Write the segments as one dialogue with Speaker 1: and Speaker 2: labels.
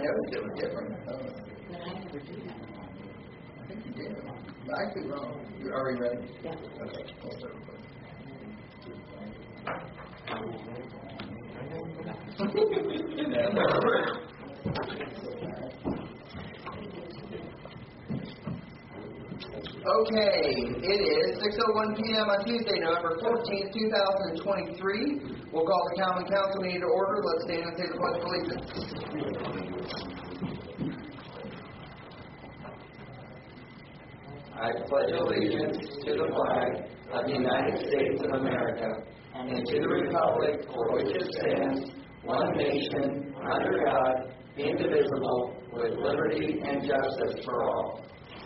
Speaker 1: noticed it was different.
Speaker 2: But I never do that.
Speaker 1: I think you did. I could be wrong. Are we ready?
Speaker 2: Yeah.
Speaker 1: Okay. We'll start recording. Okay, it is 6:01 p.m. on Tuesday, November 14th, 2023. We'll call the Common Council meeting to order. Let's stand and say the Pledge of Allegiance. I pledge allegiance to the flag of the United States of America and to the republic for which it stands, one nation, under God, indivisible, with liberty and justice for all.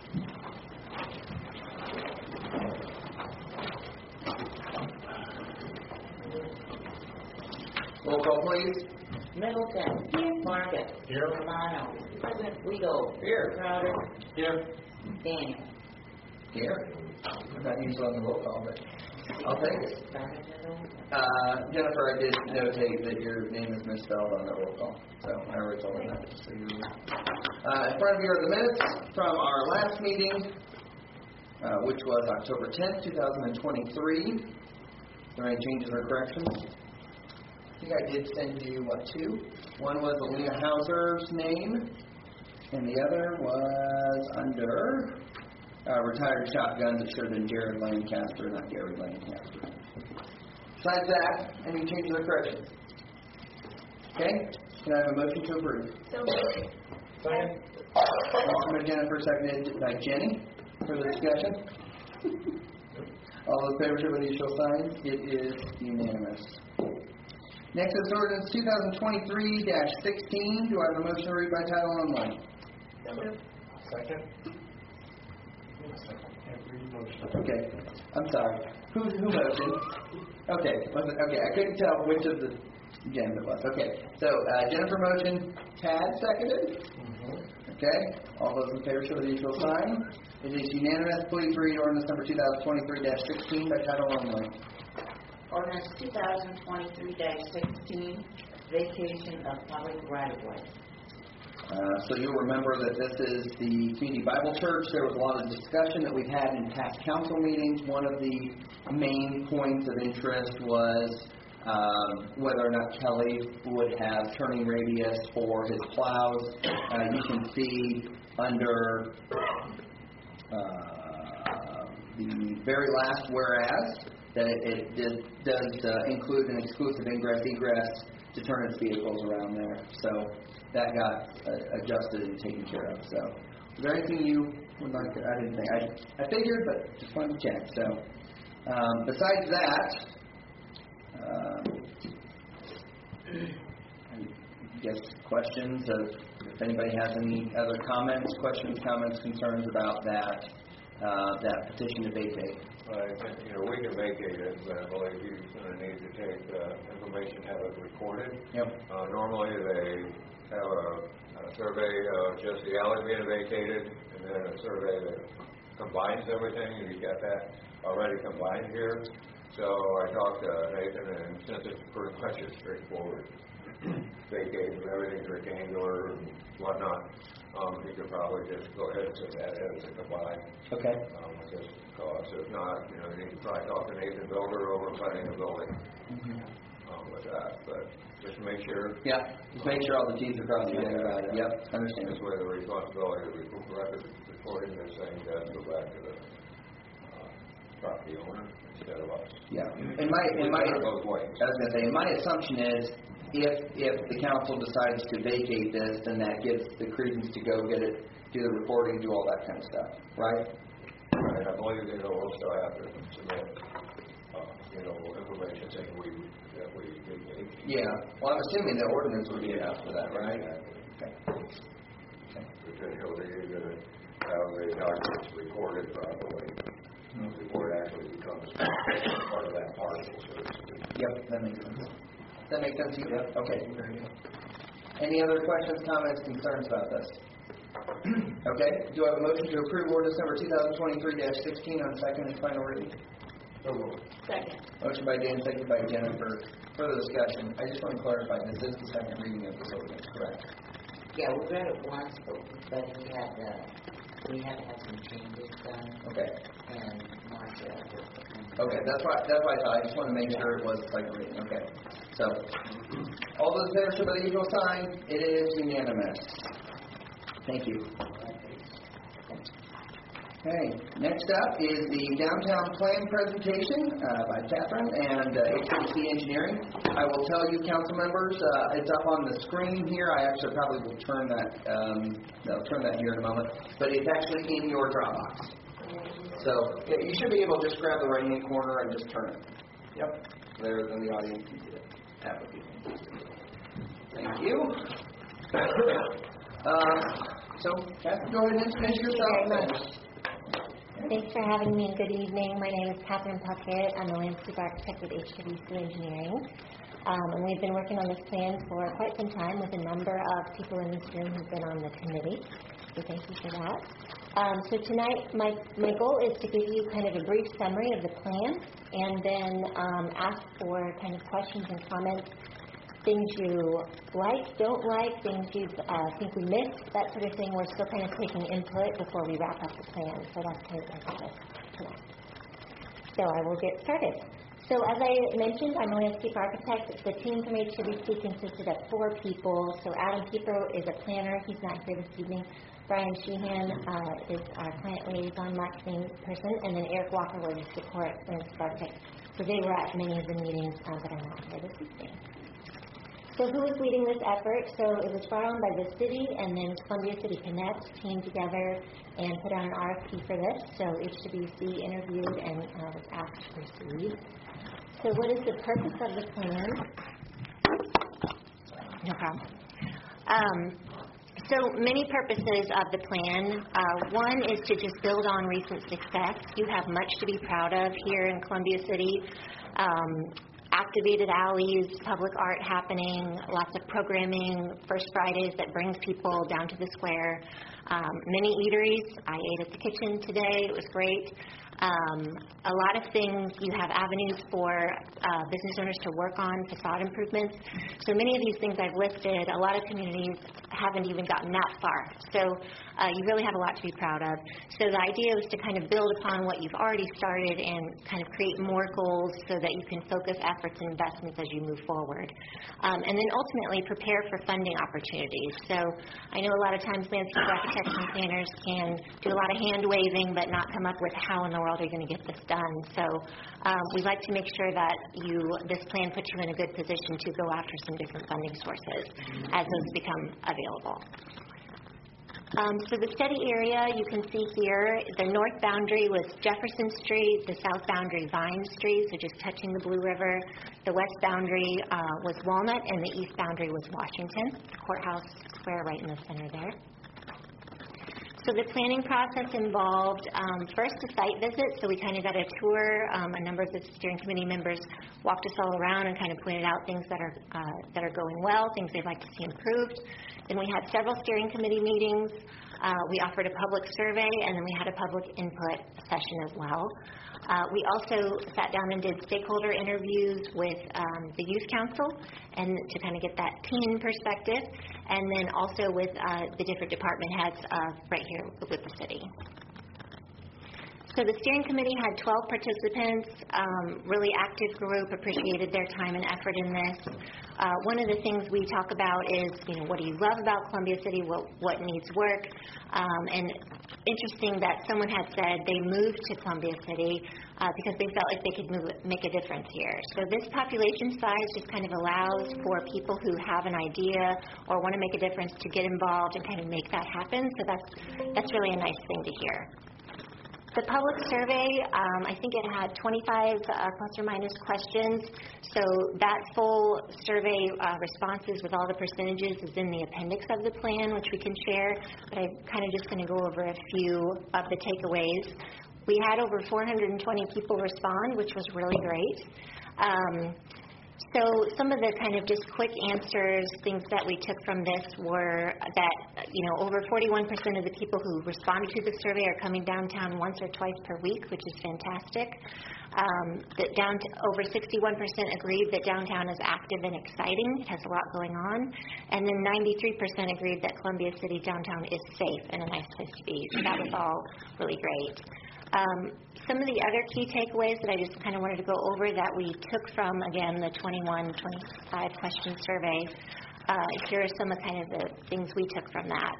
Speaker 1: Roll call, please.
Speaker 2: Middleton. Here. Marcus. Here. Romano. President Weigel. Here. Crowder.
Speaker 1: Here.
Speaker 2: Daniel.
Speaker 1: Here. I'm not usually on the roll call, but I'll take it. Jennifer, I did notate that your name is misspelled on the roll call, so I already told her that. So in front of you are the minutes from our last meeting, which was October 10th, 2023. Are there any changes or corrections? I think I did send you, two? One was Alina Hauser's name, and the other was under retired shotguns. It should have been Jared Lancaster, not Gary Lancaster. Besides that, any changes or corrections? Okay? Can I have a motion to approve?
Speaker 2: So moved.
Speaker 1: Second. Motion by Jennifer, seconded by Jenny. Further discussion? All those in favor, show by the usual sign. It is unanimous. Next is ordinance 2023-16. Do I have a motion to read by title only?
Speaker 2: So moved.
Speaker 3: Second.
Speaker 1: Okay. I'm sorry. Who motioned? Okay. Okay. I couldn't tell which of the gens it was. Okay. So Jennifer motioned. Tad seconded. Okay. All those in favor show the usual sign. It is unanimous. Please read ordinance number 2023-16 by title only.
Speaker 2: Ordinance 2023-16, vacation of public right-of-way.
Speaker 1: So you'll remember that this is the Community Bible Church. There was a lot of discussion that we've had in past council meetings. One of the main points of interest was whether or not Kelly would have turning radius for his plows. You can see under the very last whereas that it does include an exclusive ingress-egress to turn its vehicles around there. So that got adjusted and taken care of. So is there anything you would like to, I didn't think, I figured, but just wanted to check. So besides that, I guess questions of, if anybody has any other comments, concerns about that petition to vacate.
Speaker 3: I think, we can vacate it, but I believe he's going to need to take information, have it recorded.
Speaker 1: Yep.
Speaker 3: Normally they have a survey of just the alley being vacated, and then a survey that combines everything, and he's got that already combined here. So I talked to Nathan, and since it's pretty much as straightforward, vacating everything's rectangular and whatnot, he could probably just go ahead and set that as a combined.
Speaker 1: Okay.
Speaker 3: With this cost. If not, you need to probably talk to Nathan Builder over planning the building with that. But just to make sure.
Speaker 1: Yeah. Just make sure all the T's are crossed. Yep. Understand.
Speaker 3: This way the responsibility of record recording this thing does go back to the property owner instead of us.
Speaker 1: Yeah. In my
Speaker 3: both ways.
Speaker 1: I was going to say, my assumption is if the council decides to vacate this, then that gives the credence to go get it, do the reporting, do all that kind of stuff, right?
Speaker 3: Right. I believe we'll still have to submit information saying that we vacate.
Speaker 1: Yeah. Well, I'm assuming the ordinance would be after that, right? Okay.
Speaker 3: Particularly, you're going to have the documents recorded properly before it actually becomes part of that parcel, so to speak.
Speaker 1: Yep, that makes sense. That makes sense to you? Yep. Okay, very good. Any other questions, comments, concerns about this? Okay. Do I have a motion to approve ordinance number 2023-16 on second and final reading?
Speaker 2: Second.
Speaker 1: Motion by Dan, second by Jennifer. Further discussion. I just want to clarify, this is the second reading of this ordinance, correct?
Speaker 2: Yeah, we read it once, but we had to have some changes done.
Speaker 1: Okay.
Speaker 2: And Marcia.
Speaker 1: Okay, that's why I thought. I just want to make sure it was second reading. Okay. So, all those in favor show by the usual sign. It is unanimous. Thank you. Okay, next up is the downtown plan presentation by Catherine and HPC Engineering. I will tell you, council members, it's up on the screen here. I actually probably will turn that. I'll turn that here in a moment. But it's actually in your Dropbox. So you should be able to just grab the right-hand corner and just turn it. Yep. There in the audience, you get it. That would be fantastic. Thank you. So, Catherine, go ahead and introduce yourself.
Speaker 4: Thanks for having me, and good evening. My name is Catherine Puckett. I'm a landscape architect with HWC Engineering. And we've been working on this plan for quite some time with a number of people in this room who've been on the committee. So thank you for that. So tonight, my goal is to give you kind of a brief summary of the plan and then ask for kind of questions and comments, things you like, don't like, things you think we missed, that sort of thing. We're still kind of taking input before we wrap up the plan, so that's kind of my purpose tonight. So I will get started. So as I mentioned, I'm a landscape architect. The team from HWC consisted of 4 people. So Adam Kiefer is a planner. He's not here this evening. Brian Sheehan is our client liaison marketing person, and then Eric Walker was the support landscape architect. So they were at many of the meetings, but I'm not here this evening. So who was leading this effort? So it was brought on by the city, and then Columbia City Connect came together and put out an RFP for this. So HWC interviewed and was asked to proceed. So what is the purpose of the plan? No problem. So many purposes of the plan. One is to just build on recent success. You have much to be proud of here in Columbia City. Activated alleys, public art happening, lots of programming, First Fridays that brings people down to the square. Many eateries. I ate at the kitchen today. It was great. A lot of things. You have avenues for business owners to work on, facade improvements. So many of these things I've listed, a lot of communities haven't even gotten that far. So you really have a lot to be proud of. So the idea is to kind of build upon what you've already started and kind of create more goals so that you can focus efforts and investments as you move forward. And then ultimately prepare for funding opportunities. So I know a lot of times landscape architects and planners can do a lot of hand waving but not come up with how in the world are you going to get this done. So we'd like to make sure that this plan puts you in a good position to go after some different funding sources as those become available. So the study area you can see here, the north boundary was Jefferson Street, the south boundary Vine Street, so just touching the Blue River. The west boundary was Walnut, and the east boundary was Washington, Courthouse Square right in the center there. So the planning process involved first a site visit, so we kind of got a tour. A number of the steering committee members walked us all around and kind of pointed out things that are going well, things they'd like to see improved. Then we had several steering committee meetings. We offered a public survey, and then we had a public input session as well. We also sat down and did stakeholder interviews with the youth council and to kind of get that teen perspective, and then also with the different department heads right here with the city. So the steering committee had 12 participants, really active group, appreciated their time and effort in this. One of the things we talk about is, what do you love about Columbia City, what needs work, and interesting that someone had said they moved to Columbia City because they felt like they could make a difference here. So this population size just kind of allows for people who have an idea or want to make a difference to get involved and kind of make that happen. So that's really a nice thing to hear. The public survey, I think it had 25 plus or minus questions. So that full survey responses with all the percentages is in the appendix of the plan, which we can share. But I'm kind of just going to go over a few of the takeaways. We had over 420 people respond, which was really great. So some of the kind of just quick answers, things that we took from this were that, over 41% of the people who responded to the survey are coming downtown once or twice per week, which is fantastic. Over 61% agreed that downtown is active and exciting. It has a lot going on. And then 93% agreed that Columbia City downtown is safe and a nice place to be. So that was all really great. Some of the other key takeaways that I just kind of wanted to go over that we took from, again, the 25 question survey. Here are some of kind of the things we took from that.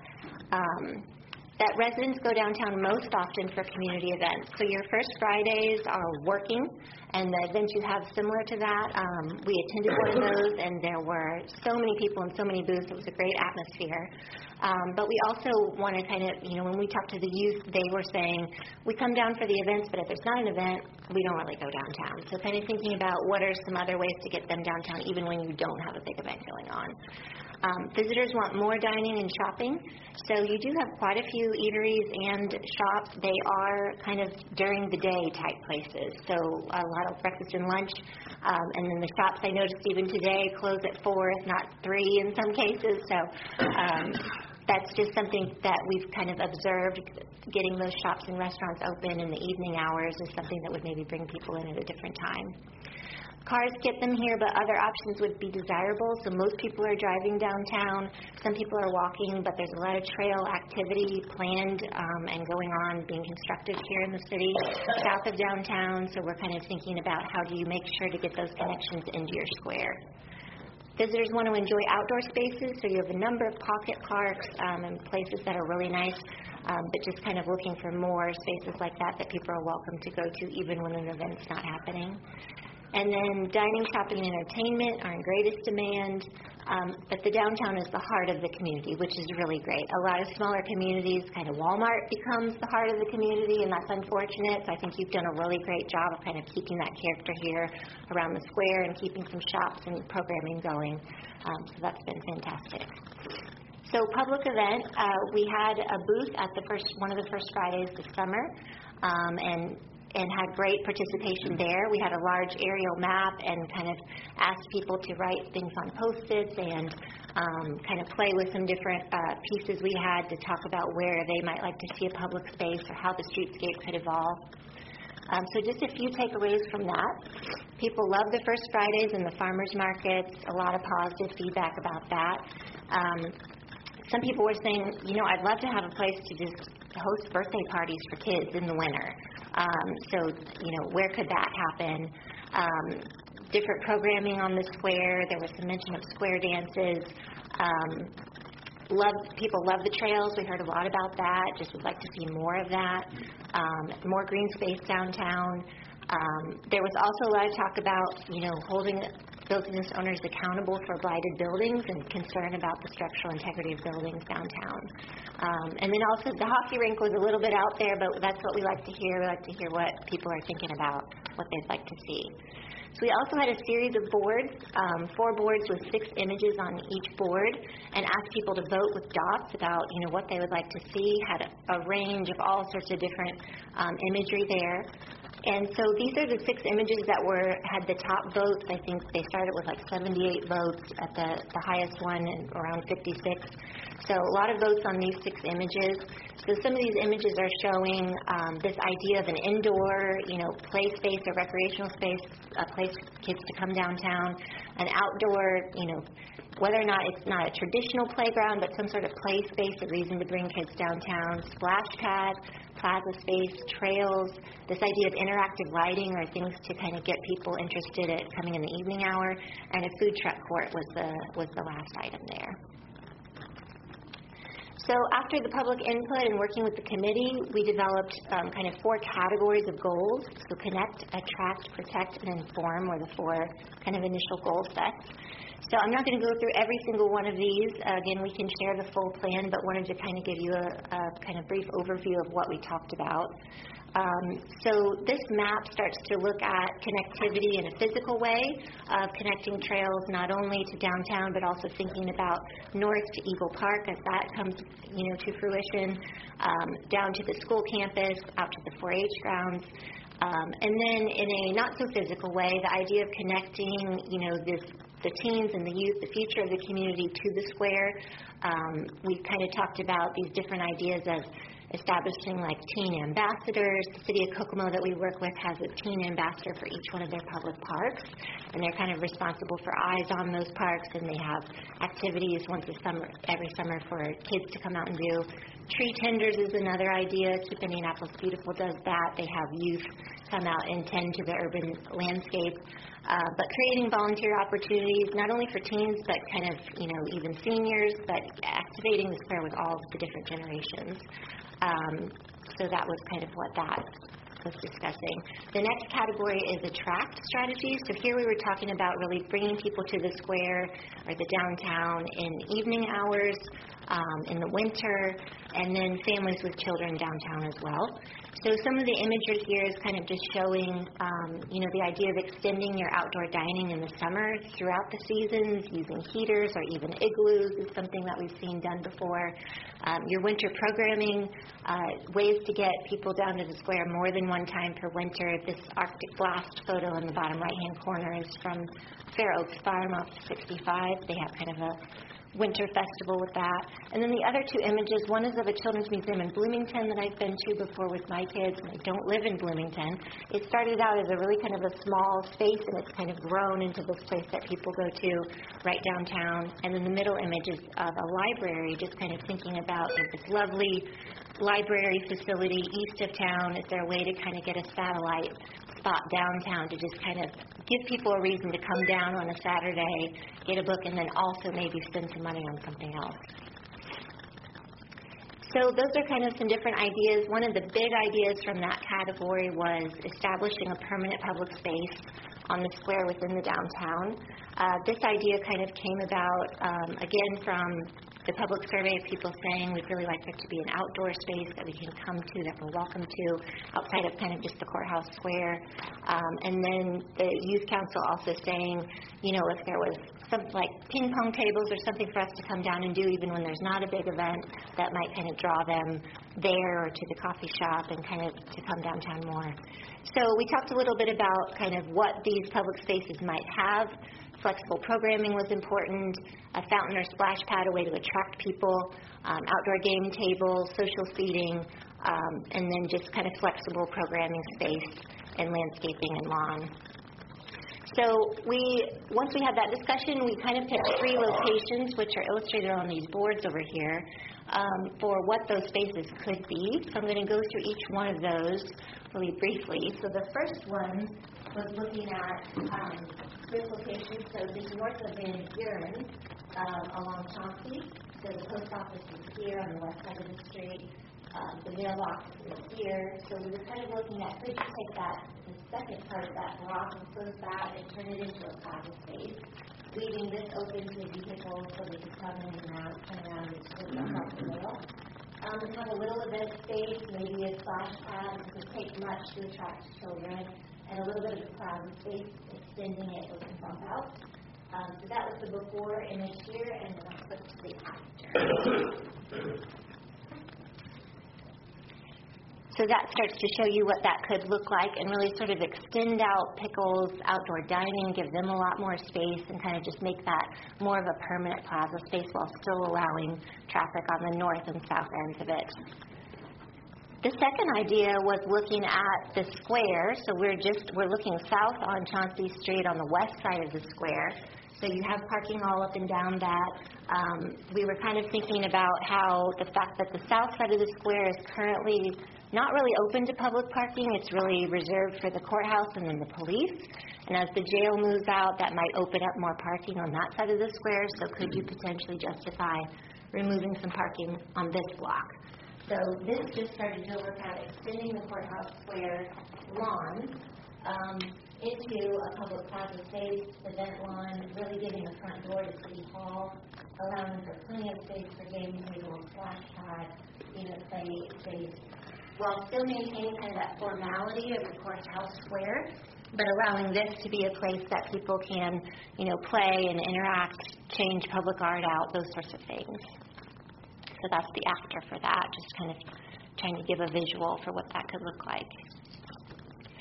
Speaker 4: That residents go downtown most often for community events. So your First Fridays are working, and the events you have similar to that. We attended one of those, and there were so many people and so many booths. It was a great atmosphere. But we also want to kind of, when we talked to the youth, they were saying, we come down for the events, but if there's not an event, we don't really go downtown. So kind of thinking about what are some other ways to get them downtown, even when you don't have a big event going on. Visitors want more dining and shopping, so you do have quite a few eateries and shops. They are kind of during the day type places, so a lot of breakfast and lunch, and then the shops I noticed even today close at 4, if not 3 in some cases, so that's just something that we've kind of observed. Getting those shops and restaurants open in the evening hours is something that would maybe bring people in at a different time. Cars get them here, but other options would be desirable. So most people are driving downtown. Some people are walking, but there's a lot of trail activity planned and going on, being constructed here in the city, south of downtown. So we're kind of thinking about how do you make sure to get those connections into your square. Visitors want to enjoy outdoor spaces, so you have a number of pocket parks and places that are really nice, but just kind of looking for more spaces like that people are welcome to go to even when an event's not happening. And then dining, shopping, and entertainment are in greatest demand, but the downtown is the heart of the community, which is really great. A lot of smaller communities, kind of Walmart becomes the heart of the community, and that's unfortunate. So I think you've done a really great job of kind of keeping that character here around the square and keeping some shops and programming going. So that's been fantastic. So public event, we had a booth at one of the first Fridays this summer, and had great participation there. We had a large aerial map and kind of asked people to write things on Post-its and kind of play with some different pieces we had to talk about where they might like to see a public space or how the streetscape could evolve. So just a few takeaways from that. People love the First Fridays and the farmers markets, a lot of positive feedback about that. Some people were saying, I'd love to have a place to just host birthday parties for kids in the winter. So, where could that happen? Different programming on the square. There was some mention of square dances. People love the trails. We heard a lot about that. Just would like to see more of that. More green space downtown. There was also a lot of talk about, holding business owners accountable for blighted buildings and concern about the structural integrity of buildings downtown. And then also the hockey rink was a little bit out there, but that's what we like to hear. We like to hear what people are thinking about, what they'd like to see. So we also had a series of boards, 4 boards with 6 images on each board, and asked people to vote with dots about, what they would like to see. Had a range of all sorts of different imagery there. And so these are the 6 images that had the top votes. I think they started with like 78 votes at the highest one, and around 56. So a lot of votes on these 6 images. So some of these images are showing this idea of an indoor, play space or recreational space, a place for kids to come downtown, an outdoor, whether or not it's not a traditional playground, but some sort of play space, a reason to bring kids downtown, splash pad, plaza space, trails, this idea of interactive lighting or things to kind of get people interested at coming in the evening hour, and a food truck court was the last item there. So after the public input and working with the committee, we developed kind of 4 categories of goals. So connect, attract, protect, and inform were the 4 kind of initial goal sets. So I'm not going to go through every single one of these. Again, we can share the full plan, but wanted to kind of give you a kind of brief overview of what we talked about. So this map starts to look at connectivity in a physical way of connecting trails not only to downtown, but also thinking about north to Eagle Park as that comes, to fruition, down to the school campus, out to the 4-H grounds. And then in a not-so-physical way, the idea of connecting, the teens and the youth, the future of the community to the square. We kind of talked about these different ideas of establishing like teen ambassadors. The city of Kokomo that we work with has a teen ambassador for each one of their public parks, and they're kind of responsible for eyes on those parks, and they have activities every summer for kids to come out and do. Tree tenders is another idea. Keep Indianapolis Beautiful does that. They have youth come out and tend to the urban landscape. But creating volunteer opportunities, not only for teens, but kind of, even seniors, but activating the square with all of the different generations. So that was kind of what that was discussing. The next category is attract strategies. So here we were talking about really bringing people to the square or the downtown in evening hours, in the winter, and then families with children downtown as well. So some of the imagery here is kind of just showing, the idea of extending your outdoor dining in the summer throughout the seasons, using heaters or even igloos is something that we've seen done before. Your winter programming, ways to get people down to the square more than one time per winter. This Arctic Blast photo in the bottom right-hand corner is from Fair Oaks Farm off 65. They have kind of a winter festival with that. And then the other two images, one is of a children's museum in Bloomington that I've been to before with my kids, and I don't live in Bloomington. It started out as a really kind of a small space, and it's kind of grown into this place that people go to right downtown. And then the middle image is of a library, just kind of thinking about this lovely library facility east of town. Is there a way to kind of get a satellite spot downtown to just kind of give people a reason to come down on a Saturday, get a book, and then also maybe spend some money on something else? So those are kind of some different ideas. One of the big ideas from that category was establishing a permanent public space on the square within the downtown. This idea kind of came about, again, from the public survey of people saying we'd really like there to be an outdoor space that we can come to, that we're welcome to, outside of kind of just the courthouse square. And then the youth council also saying, if there was something like ping pong tables or something for us to come down and do even when there's not a big event, that might kind of draw them there or to the coffee shop and kind of to come downtown more. So we talked a little bit about kind of what these public spaces might have. Flexible programming was important, a fountain or splash pad, a way to attract people, outdoor game tables, social seating, and then just kind of flexible programming space and landscaping and lawn. So once we had that discussion, we kind of picked 3 locations, which are illustrated on these boards over here, for what those spaces could be. So I'm going to go through each one of those really briefly. So the first one was looking at this location. So just north of Van Buren, along Chauncey. So the post office is here on the west side of the street. The mailbox is here. So we were kind of looking at, could you take the second part of that block and close that and turn it into a plaza space, leaving this open to vehicles so they could come in and out, turn around and swing across the middle. And have a little event space, maybe a splash pad. It would take much to attract children, and a little bit of a plaza space, extending it with a bump out. So that was the before image here, and then I'll flip to the after. So that starts to show you what that could look like and really sort of extend out Pickles' outdoor dining, give them a lot more space, and kind of just make that more of a permanent plaza space while still allowing traffic on the north and south ends of it. The second idea was looking at the square. So we're looking south on Chauncey Street on the west side of the square. So you have parking all up and down that. We were kind of thinking about how the fact that the south side of the square is currently not really open to public parking. It's really reserved for the courthouse and then the police. And as the jail moves out, that might open up more parking on that side of the square. So could you potentially justify removing some parking on this block? So this just started to look at extending the courthouse square lawn into a public plaza space, event lawn, really giving the front door to City Hall, allowing for plenty of space for game tables, splash pad, play space, while still maintaining kind of that formality of the courthouse square, but allowing this to be a place that people can, play and interact, change public art out, those sorts of things. So that's the after for that, just kind of trying to give a visual for what that could look like.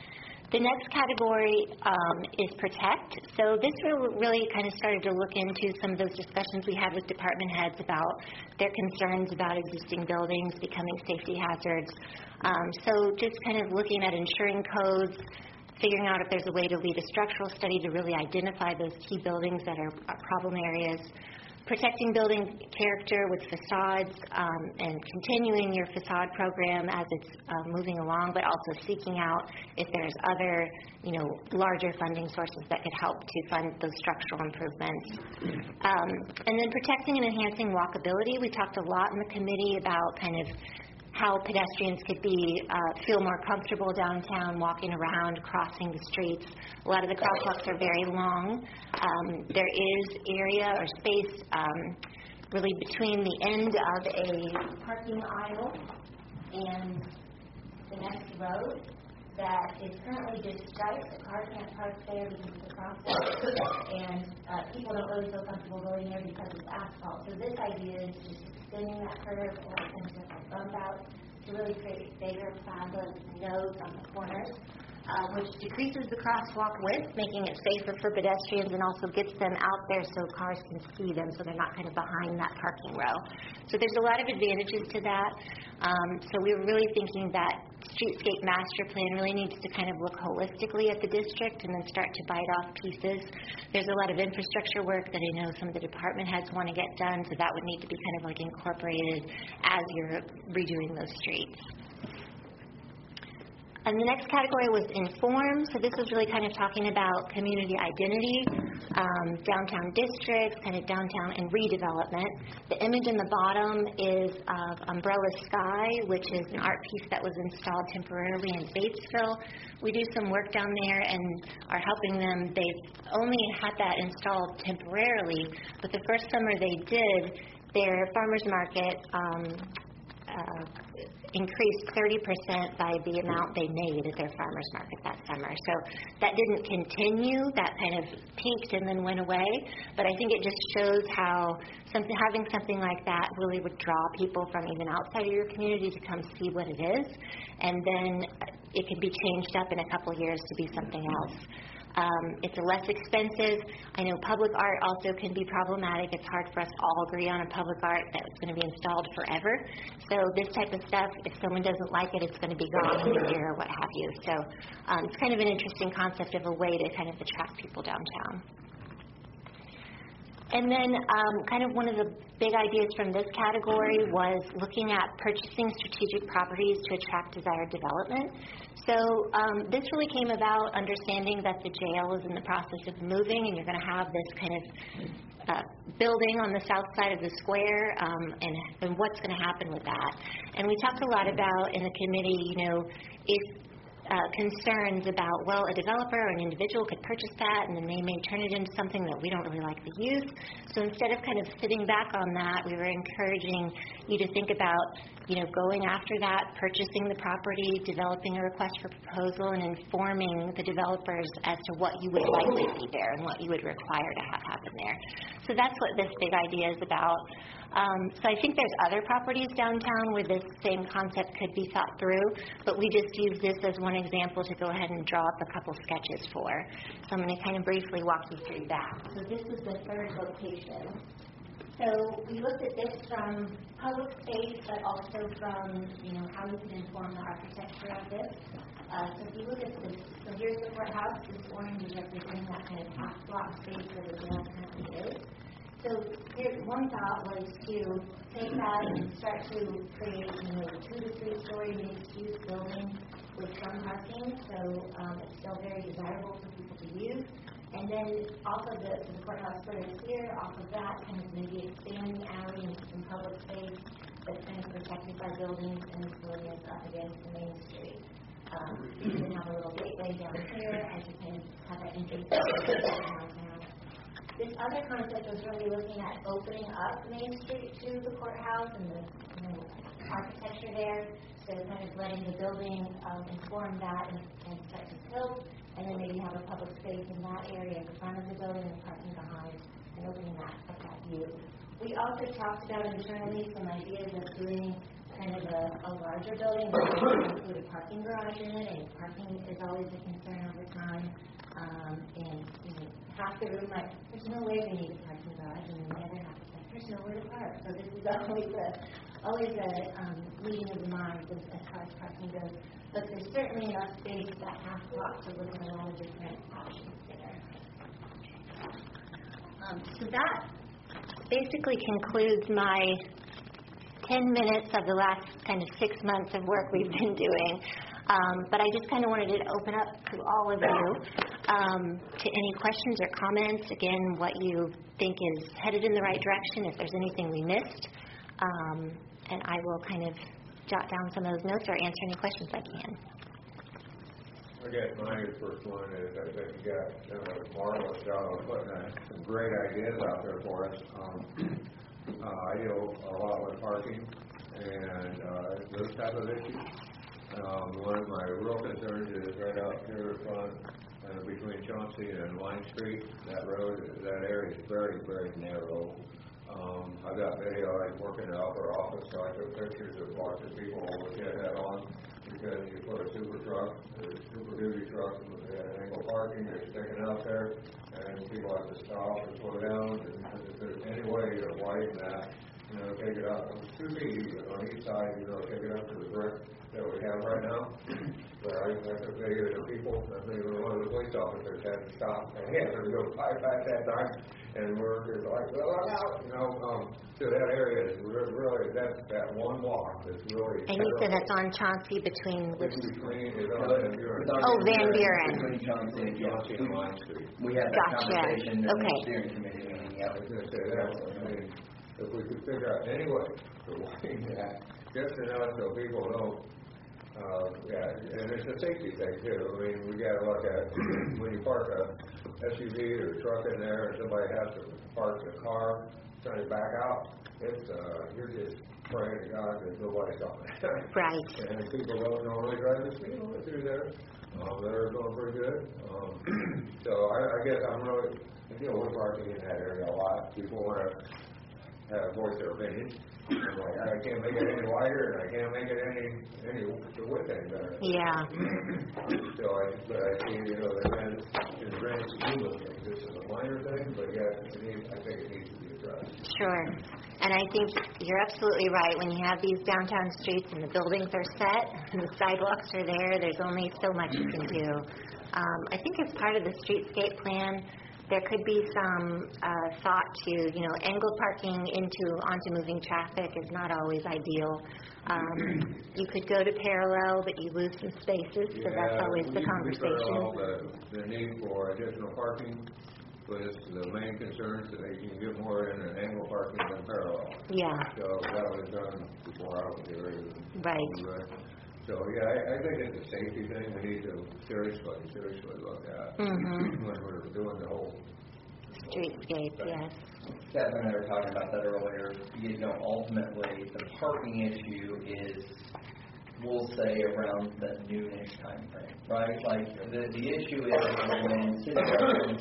Speaker 4: The next category is protect. So this really kind of started to look into some of those discussions we had with department heads about their concerns about existing buildings becoming safety hazards. So just kind of looking at ensuring codes, figuring out if there's a way to lead a structural study to really identify those key buildings that are problem areas, protecting building character with facades, and continuing your facade program as it's moving along, but also seeking out if there's other, larger funding sources that could help to fund those structural improvements. And then protecting and enhancing walkability. We talked a lot in the committee about kind of how pedestrians could feel more comfortable downtown, walking around, crossing the streets. A lot of the crosswalks are very long. There is area or space really between the end of a parking aisle and the next road that is currently just striped. The car can't park there because it's a crosswalk, and people don't really feel comfortable going there because it's asphalt. So this idea is just extending that curve or kind of a bump out to really create bigger plaza nodes on the corners, which decreases the crosswalk width, making it safer for pedestrians, and also gets them out there so cars can see them so they're not kind of behind that parking row. So there's a lot of advantages to that. So we were really thinking that streetscape master plan really needs to kind of look holistically at the district and then start to bite off pieces. There's a lot of infrastructure work that I know some of the department heads want to get done, so that would need to be kind of like incorporated as you're redoing those streets. And the next category was inform. So this was really kind of talking about community identity, downtown districts, kind of downtown and redevelopment. The image in the bottom is of Umbrella Sky, which is an art piece that was installed temporarily in Batesville. We do some work down there and are helping them. They've only had that installed temporarily, but the first summer they did, their farmers market increased 30% by the amount they made at their farmers market that summer. So that didn't continue. That kind of peaked and then went away. But I think it just shows how having something like that really would draw people from even outside of your community to come see what it is. And then it can be changed up in a couple years to be something else. It's less expensive. I know public art also can be problematic. It's hard for us to all agree on a public art that's going to be installed forever. So this type of stuff, if someone doesn't like it, it's going to be gone in a year or what have you. So it's kind of an interesting concept of a way to kind of attract people downtown. And then kind of one of the big ideas from this category was looking at purchasing strategic properties to attract desired development. So this really came about understanding that the jail is in the process of moving, and you're going to have this kind of building on the south side of the square, and what's going to happen with that. And we talked a lot about in the committee, if concerns about, a developer or an individual could purchase that and then they may turn it into something that we don't really like the use. So instead of kind of sitting back on that, we were encouraging you to think about, going after that, purchasing the property, developing a request for proposal, and informing the developers as to what you would like to see there and what you would require to have happen there. So that's what this big idea is about. So I think there's other properties downtown where this same concept could be thought through, but we just use this as one example to go ahead and draw up a couple sketches for. So I'm going to kind of briefly walk you through that. So this is the third location. So we looked at this from public space, but also from, how you can inform the architecture of this. So if you look at this, so here's the courthouse. This orange is representing that kind of half block space where the jail currently is. So here, one thought was to take that and start to create, 2 to 3 story mixed-use building with some parking, so it's still very desirable for people to use. And then also the courthouse square is here, off of that, kind of maybe expand the alley into some public space that's kind of protected by buildings, and this building is up against the main street. You can have a little gateway down here as you kind of have that entrance downtown. This other concept was really looking at opening up Main Street to the courthouse and the architecture there, so kind of letting the building inform that and start to build, and then maybe have a public space in that area in the front of the building and parking behind, and opening that view. We also talked about internally some ideas of doing kind of a larger larger building, we can include a parking garage in it, and parking is always a concern over time. And half the room might, there's no way we need a parking garage, and the other half is like, there's nowhere to park. So this is always a meeting of the minds as far as parking goes. But there's certainly enough space, that half block, to look at a lot of different options there. So that basically concludes my 10 minutes of the last kind of 6 months of work we've been doing. But I just kind of wanted to open up to all of you to any questions or comments. Again, what you think is headed in the right direction, if there's anything we missed. And I will kind of jot down some of those notes or answer any questions I can.
Speaker 3: I guess my first one is I think you got a marvelous job of putting some great ideas out there for us. I deal a lot with parking and those type of issues. One of my real concerns is right out here in front between Chauncey and Line Street. That road, that area is very, very narrow. I got video. I was working in the upper office, so I took pictures of lots of people with their head on because you put a super truck, or a super duty truck, with angle parking, they're sticking out there, and people have to stop and slow down. And if there's any way to widen that, take it up. It's 2 feet on each side, take it up to the brick that we have right now. But I took video of people. I think one of the police officers had to stop and he had to go fight back that time. And we're just like, well, look out, So that area is really, that one block is really.
Speaker 4: And you said that's on Chauncey between which?
Speaker 3: Between is on Van Buren.
Speaker 4: Van Buren.
Speaker 1: Between Chauncey and
Speaker 3: Line Street.
Speaker 1: We had that
Speaker 4: Gotcha.
Speaker 1: conversation in the
Speaker 4: Okay.
Speaker 1: steering committee meeting. Yeah,
Speaker 3: I was going to say that. I mean, if we could figure out any way to widen that, just enough so people don't. And it's a safety thing too. I mean, we got to look at when you park a SUV or truck in there, and somebody has to park the car trying to back out. It's you're just praying to God that nobody's on it.
Speaker 4: Right.
Speaker 3: And people don't normally drive the speed limit through there. They're going pretty good. So I guess I'm really we're parking in that area a lot. People want to voice their opinion. I'm like, I can't make it any wider, and I can't make it any the width any better.
Speaker 4: Yeah.
Speaker 3: So I see, the grand scheme of things, this is a minor thing, but yeah, I think it needs to be addressed.
Speaker 4: Sure. And I think you're absolutely right. When you have these downtown streets and the buildings are set and the sidewalks are there, there's only so much you can do. I think as part of the streetscape plan, there could be some thought to, angled parking onto moving traffic is not always ideal. You could go to parallel, but you lose some spaces, so that's always the conversation.
Speaker 3: The need for additional parking was the main concern, so they can get more in an angle parking than parallel.
Speaker 4: Yeah.
Speaker 3: So that was done before I was here.
Speaker 4: Right.
Speaker 3: So, I think it's a safety thing we need to seriously look at when we're doing the whole
Speaker 4: streetscape, yes.
Speaker 1: Kevin and I were talking about that earlier. Ultimately, the parking issue is, we'll say, around the noonish time frame, right? Like, the issue is when city governments,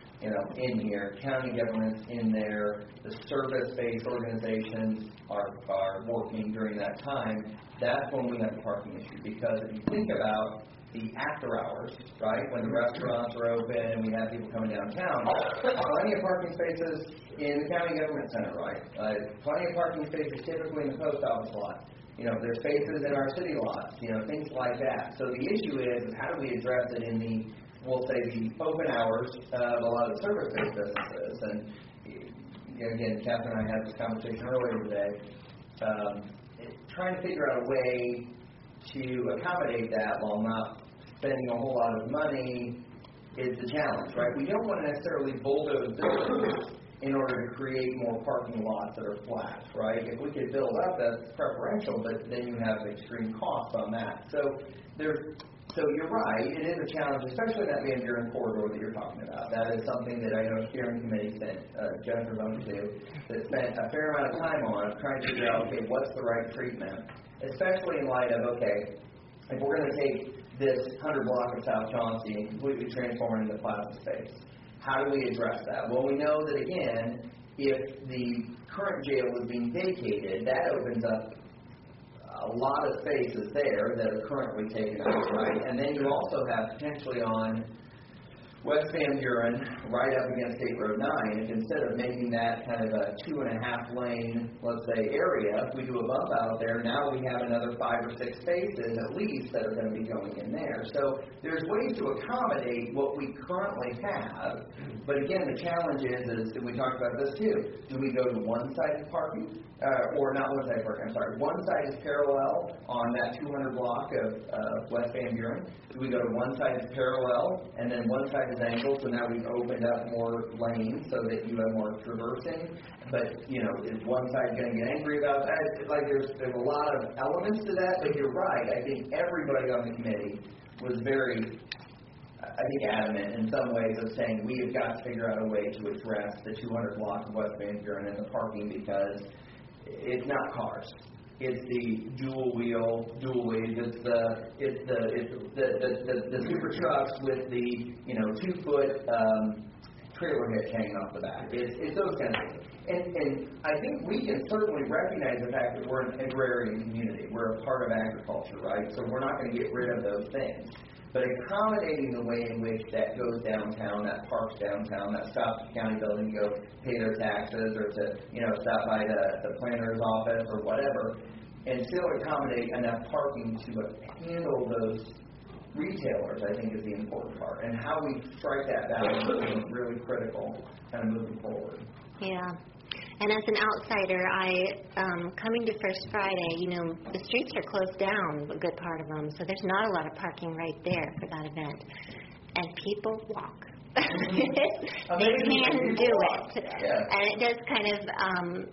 Speaker 1: in here, county governments in there, the service-based organizations are working during that time. That's when we have the parking issue. Because if you think about the after hours, right, when the restaurants are open and we have people coming downtown, plenty of parking spaces in the county government center, right? Plenty of parking spaces typically in the post office lot. There's spaces in our city lots, things like that. So the issue is how do we address it in the open hours of a lot of the service-based businesses. And again, Catherine and I had this conversation earlier today, trying to figure out a way to accommodate that while not spending a whole lot of money is the challenge, right? We don't want to necessarily bulldoze buildings in order to create more parking lots that are flat, right? If we could build up, that's preferential, but then you have extreme costs on that. So you're right, it is a challenge, especially that Van Buren corridor that you're talking about. That is something that I know steering committee spent, Jennifer Bone too, that spent a fair amount of time on trying to figure out, okay, what's the right treatment? Especially in light of, okay, if we're going to take this 100 block of South Chauncey and completely transform it into plaza space, how do we address that? Well, we know that, again, if the current jail is being vacated, that opens up a lot of spaces there that are currently taken up, right? And then you also have potentially on West Van Buren, right up against State Road 9, if instead of making that kind of a 2.5 lane, let's say, area, if we do a bump out there, now we have another 5 or 6 spaces at least that are going to be going in there. So there's ways to accommodate what we currently have. But again, the challenge is and we talked about this too, do we go to one-sided parking? Or not one-sided parking, I'm sorry. One side is parallel on that 200 block of West Van Buren. Do we go to one side is parallel, and then one side is angled, so now we've opened up more lanes so that you have more traversing. But, you know, is one side going to get angry about that? It's like there's a lot of elements to that, but you're right. I think everybody on the committee was very, I think, adamant in some ways of saying we have got to figure out a way to address the 200 block of West Van Buren and the parking because it's not cars. It's the dual wheels. It's the super trucks with the 2-foot trailer hitch hanging off the back. It's those kind of things. And I think we can certainly recognize the fact that we're an agrarian community. We're a part of agriculture, right? So we're not going to get rid of those things. But accommodating the way in which that goes downtown, that parks downtown, that stops at the county building to go pay their taxes or to, stop by the planner's office or whatever, and still accommodate enough parking to handle those retailers, I think, is the important part. And how we strike that balance is really critical kind of moving forward.
Speaker 4: Yeah. And as an outsider, coming to First Friday, the streets are closed down, a good part of them, so there's not a lot of parking right there for that event. And people walk. They can do it.
Speaker 1: Yeah.
Speaker 4: And it does kind of,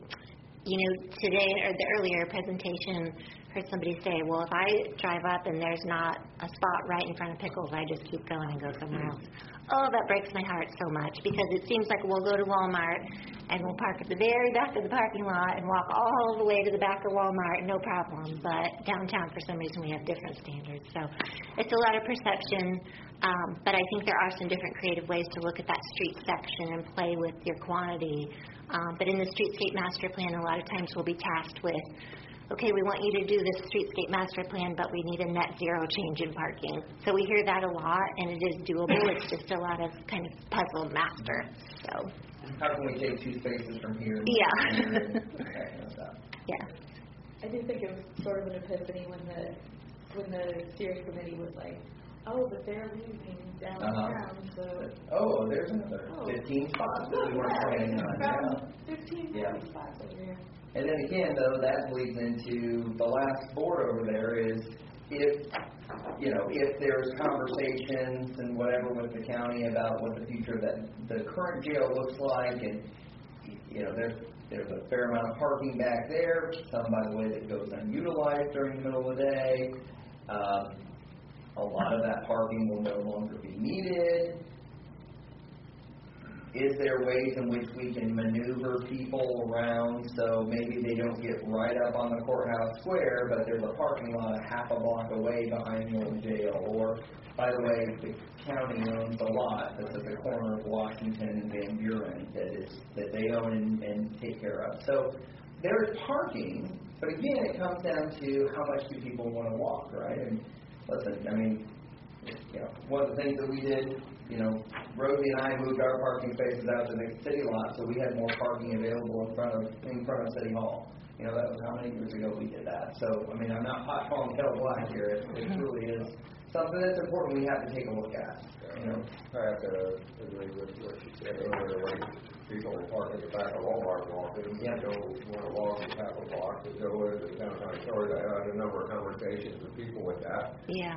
Speaker 4: today or the earlier presentation, heard somebody say, well, if I drive up and there's not a spot right in front of Pickles, I just keep going and go somewhere else. Oh, that breaks my heart so much because it seems like we'll go to Walmart and we'll park at the very back of the parking lot and walk all the way to the back of Walmart, no problem. But downtown, for some reason, we have different standards. So it's a lot of perception, but I think there are some different creative ways to look at that street section and play with your quantity. But in the Streetscape Master Plan, a lot of times we'll be tasked with, okay, we want you to do this Streetscape Master Plan, but we need a net zero change in parking. So we hear that a lot, and it is doable. It's just a lot of kind of puzzle master. So
Speaker 1: how can we take 2 spaces from here?
Speaker 4: Yeah.
Speaker 1: And that kind of stuff.
Speaker 4: Yeah.
Speaker 5: I do think it was sort of an epiphany when the steering committee was like, oh, but they're leaving downtown, so...
Speaker 1: Oh, there's another 15 spots that we weren't planning on.
Speaker 5: 15 spots over here.
Speaker 1: And then again, though, that bleeds into the last board over there is if there's conversations and whatever with the county about what the future of the current jail looks like, and there's a fair amount of parking back there, some by the way that goes unutilized during the middle of the day. A lot of that parking will no longer be needed. Is there ways in which we can maneuver people around so maybe they don't get right up on the courthouse square, but there's a parking lot a half a block away behind the old jail? Or, by the way, the county owns a lot that's at the corner of Washington and Van Buren that they own and take care of. So there's parking, but again, it comes down to how much do people want to walk, right? And listen, one of the things that we did, Rosie and I moved our parking spaces out to the city lot, so we had more parking available in front of City Hall. That was how many years ago we did that. So, I'm not pot calling kettle black here. It truly is something that's important we have to take a look at.
Speaker 3: I have to agree with what she said earlier. When people park at the back of Walmart walking, don't want to walk the half a block to go into the downtown stores. I had a number of conversations with people with that.
Speaker 4: Yeah.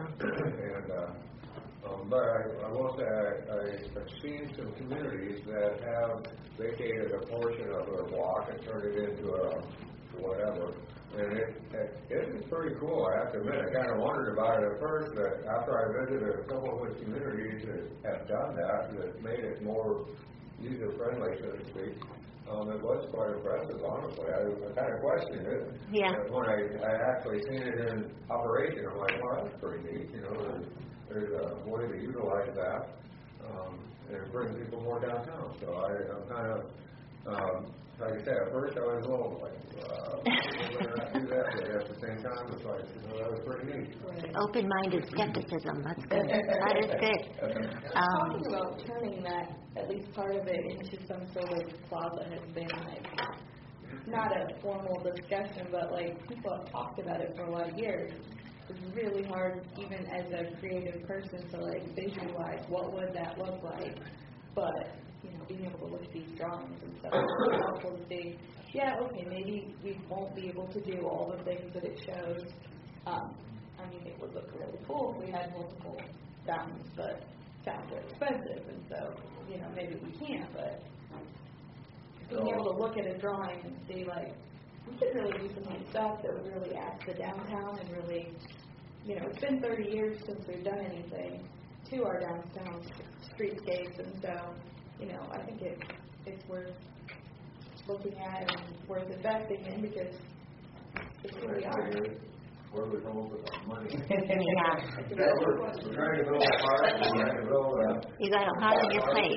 Speaker 3: But I will say I've seen some communities that have vacated a portion of their block and turned it into a whatever. And it is pretty cool, I have to admit. I kind of wondered about it at first, but after I visited a couple of the communities that have done that made it more user-friendly, so to speak, it was quite impressive, honestly. I kind of questioned it.
Speaker 4: Yeah.
Speaker 3: When I actually seen it in operation, I'm like, well, that's pretty neat. There's a way to utilize that and bring people more downtown. So I'm kind of like I said, at first I was a little like, better not do that, but at the same time, it's like, that was pretty neat.
Speaker 4: Open-minded skepticism. That's good. That is good.
Speaker 5: Talking about turning that, at least part of it, into some sort of plaza has been like, not a formal discussion, but like people have talked about it for a lot of years. It's really hard, even as a creative person, to like visualize what would that look like. But being able to look at these drawings and stuff, it's helpful to see. Yeah, okay, maybe we won't be able to do all the things that it shows. I mean, it would look really cool if we had multiple fountains, but fountains are expensive, and so maybe we can't. But being able to look at a drawing and see like, we could really do some neat stuff that would really add to the downtown and really, it's been 30 years since we've done anything to our downtown streetscapes, and so, I think it's worth looking at and worth investing in because it's who we are.
Speaker 3: Where we come up with our money.
Speaker 4: Yeah.
Speaker 3: We're trying to build a park, we're trying to build a...
Speaker 4: You got a lot on your plate.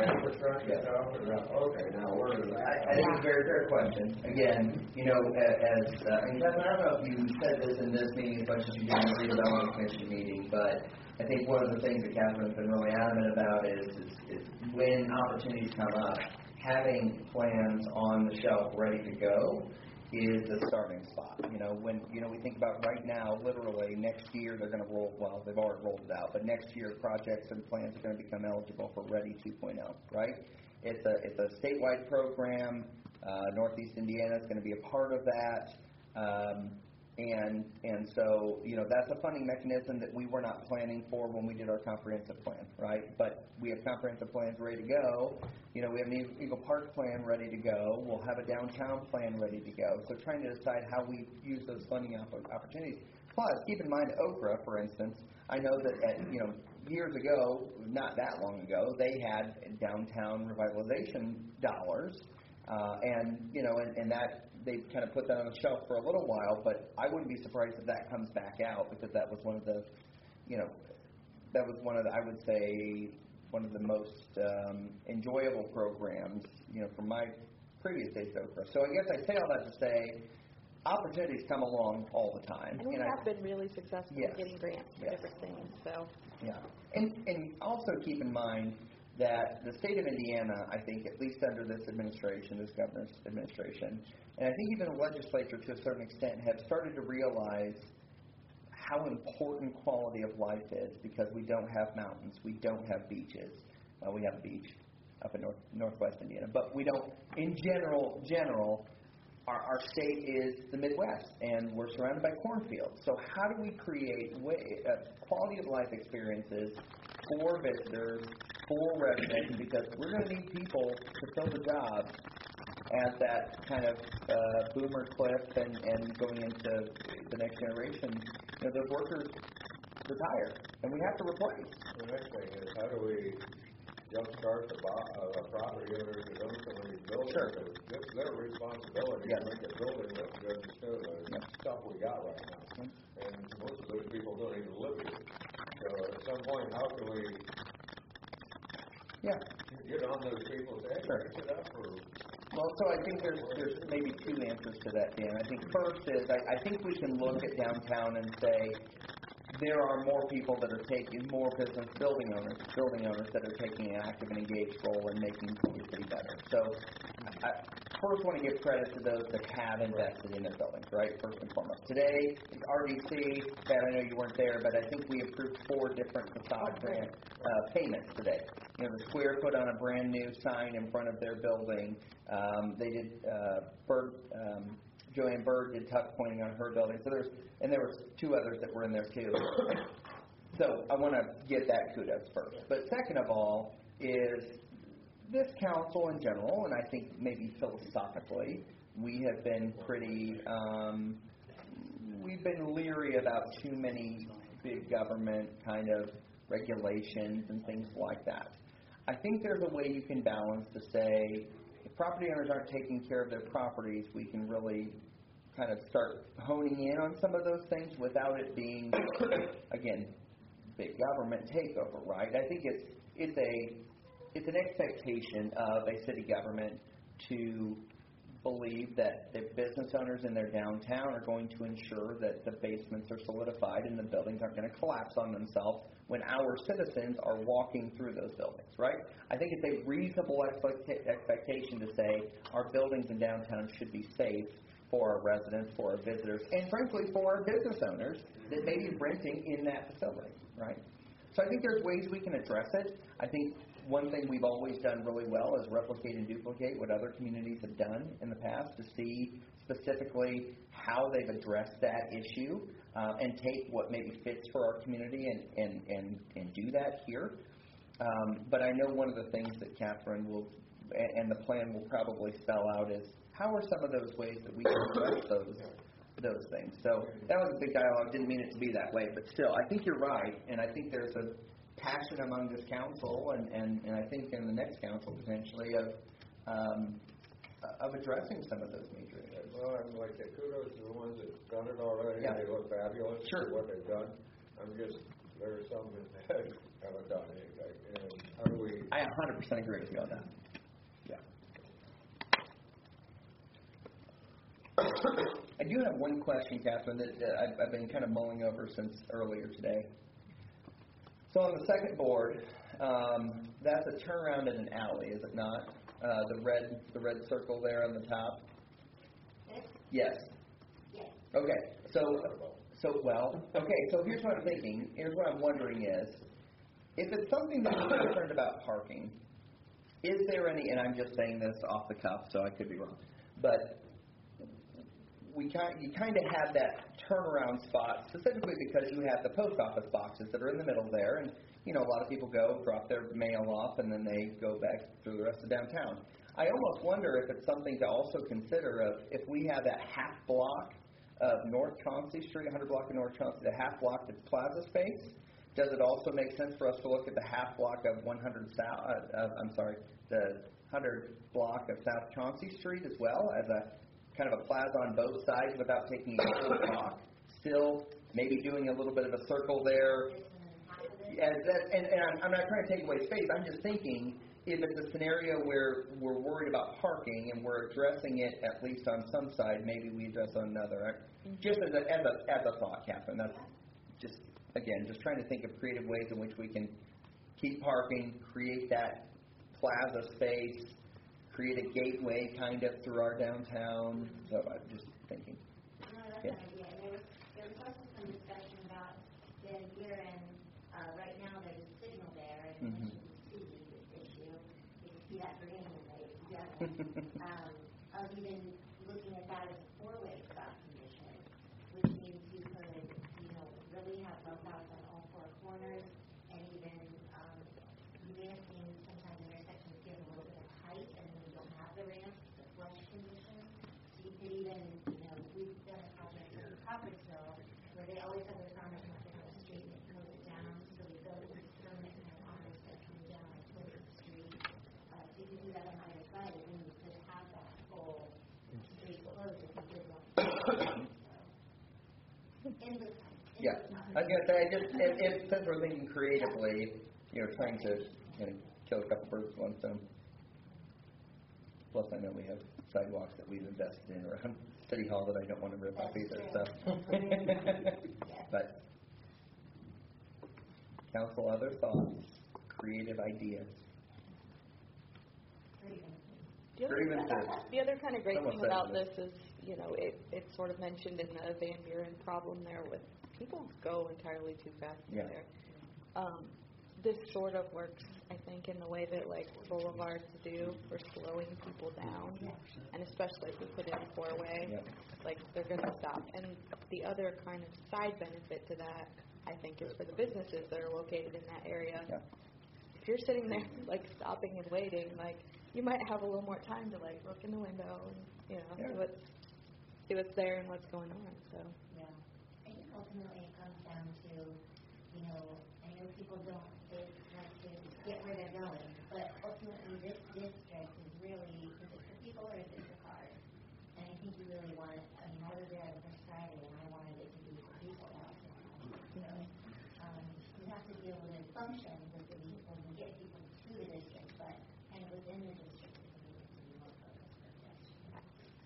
Speaker 3: Okay, now where is that?
Speaker 1: I think it's a very fair question. Again, and Kevin, I don't know if you said this in this meeting as much as you did in the redevelopment commission meeting, but I think one of the things that Catherine's been really adamant about is when opportunities come up, having plans on the shelf ready to go is the starting spot. When we think about right now, literally next year they're going to they've already rolled it out, but next year projects and plans are going to become eligible for Ready 2.0, right? It's a statewide program. Northeast Indiana is going to be a part of that. And so, that's a funding mechanism that we were not planning for when we did our comprehensive plan, right? But we have comprehensive plans ready to go. We have an Eagle Park plan ready to go. We'll have a downtown plan ready to go. So trying to decide how we use those funding opportunities. Plus, keep in mind Okra, for instance. I know that years ago, not that long ago, they had downtown revitalization dollars, and that they kind of put that on the shelf for a little while. But I wouldn't be surprised if that comes back out because that was one of the, I would say, one of the most enjoyable programs, from my previous days at Okra. So I guess I say all that to say, opportunities come along all the time.
Speaker 5: And we have been really successful in getting grants for different things. So
Speaker 1: yeah, and also keep in mind that the state of Indiana, I think, at least under this administration, this governor's administration, and I think even the legislature to a certain extent, have started to realize how important quality of life is because we don't have mountains, we don't have beaches. Well, we have a beach up in northwest Indiana, but we don't, in general, our state is the Midwest, and we're surrounded by cornfields. So how do we create quality of life experiences for visitors, for residents, because we're going to need people to fill the jobs as that kind of boomer cliff and going into the next generation. Those workers retire, and we have to replace.
Speaker 3: The next thing is, how do we jumpstart the property owners that own some of these buildings?
Speaker 1: Sure.
Speaker 3: It's their responsibility to make a building look good instead of the stuff we got right now. And most of those people don't even live here. So at some point, how can we get on those people and say, hey, fix it up?
Speaker 1: Well, so I think there's maybe two answers to that, Dan. I think first is I think we can look at downtown and say there are more people that are taking, more building owners that are taking an active and engaged role in making the city better. So I first want to give credit to those that have invested in their buildings, right, first and foremost. Today, it's RDC, Pat, I know you weren't there, but I think we approved 4 different facade grant payments today. The Square put on a brand new sign in front of their building. They did Joanne Bird did tuck pointing on her building. So there were 2 others that were in there too. So I want to get that kudos first. But second of all is this council in general, and I think maybe philosophically, we have been pretty, we've been leery about too many big government kind of regulations and things like that. I think there's a way you can balance to say, if property owners aren't taking care of their properties, we can really kind of start honing in on some of those things without it being, again, big government takeover, right? I think it's an expectation of a city government to believe that the business owners in their downtown are going to ensure that the basements are solidified and the buildings aren't going to collapse on themselves when our citizens are walking through those buildings, right? I think it's a reasonable expectation to say our buildings in downtown should be safe for our residents, for our visitors, and frankly for our business owners that may be renting in that facility, right? So I think there's ways we can address it. I think one thing we've always done really well is replicate and duplicate what other communities have done in the past to see specifically how they've addressed that issue and take what maybe fits for our community and do that here. But I know one of the things that Catherine will, and the plan will probably spell out is how are some of those ways that we can address those things. So that was a big dialogue. Didn't mean it to be that way, but still, I think you're right, and I think there's a passion among this council, and I think in the next council potentially of addressing some of those major issues.
Speaker 3: Well, I'm like, kudos to the ones that have done it already.
Speaker 1: Yeah.
Speaker 3: They look fabulous
Speaker 1: Sure.
Speaker 3: for what they've done. There are some that haven't done anything. And how do we?
Speaker 1: I 100% agree with you on that. Yeah. I do have one question, Catherine, that I've been kind of mulling over since earlier today. So on the second board, that's a turnaround in an alley, is it not? The red circle there on the top. Yes.
Speaker 4: Yes.
Speaker 1: Okay. So here's what I'm thinking. Here's what I'm wondering is, if it's something that you're concerned about parking, is there any? And I'm just saying this off the cuff, so I could be wrong, but you kind of have that turnaround spot specifically because you have the post office boxes that are in the middle there, and a lot of people go drop their mail off and then they go back through the rest of downtown. I almost wonder if it's something to also consider of if we have that half block of North Chauncey Street, 100 block of North Chauncey, the half block that's plaza space. Does it also make sense for us to look at the half block of 100 the 100 block of South Chauncey Street as well as a kind of a plaza on both sides without taking a full block? Still, maybe doing a little bit of a circle there. And I'm not trying to take away space. I'm just thinking if it's a scenario where we're worried about parking and we're addressing it at least on some side, maybe we address on another. Just as a thought, Catherine. That's just trying to think of creative ways in which we can keep parking, create that plaza space, create a gateway kind of through our downtown. So I'm just thinking.
Speaker 4: No, that's an idea. There was also some discussion about Van Buren. Right now there's a signal there, and you can see this issue. You can see that green in the of even looking at that as a four-way stop condition, which means you could, really have bump outs on all four corners, and even you may have seen sometimes intersections give a little bit of height, and then you don't have the ramp, the flush condition. So you could even, we've done a project in Crawfordsville where they always have their farmers market on the street and they close it down, so we go to the stone and have farmers that come down and close the street. So you can do that on either side, and then you could have that whole street closed if you did want to. Endless time.
Speaker 1: Yeah, I was going to say, since we're thinking creatively, trying to kill a couple birds with one stone. Plus, I know we have sidewalks that we've invested in around City Hall that I don't want to rip up either. So, but council, other thoughts, creative ideas.
Speaker 5: The other kind of great thing about this is, it's sort of mentioned in the Van Buren problem there with people go entirely too fast there. This sort of works, I think, in the way that boulevards do for slowing people down, and especially if we put in a four-way, they're going to stop. And the other kind of side benefit to that, I think, is for the businesses that are located in that area. If you're sitting there, stopping and waiting, you might have a little more time to, look in the window and, see what's there and what's going on, so.
Speaker 4: Yeah. I think ultimately it comes down to, I know people they want to get where they're going, but ultimately this district is really, is it for people or is it for cars? And I think you really want, I was there the first Friday and I wanted it to be for people also. So, you have to be able to function with the people and get people to the district, but kind of within the district, it's really to be more focused for pedestrians.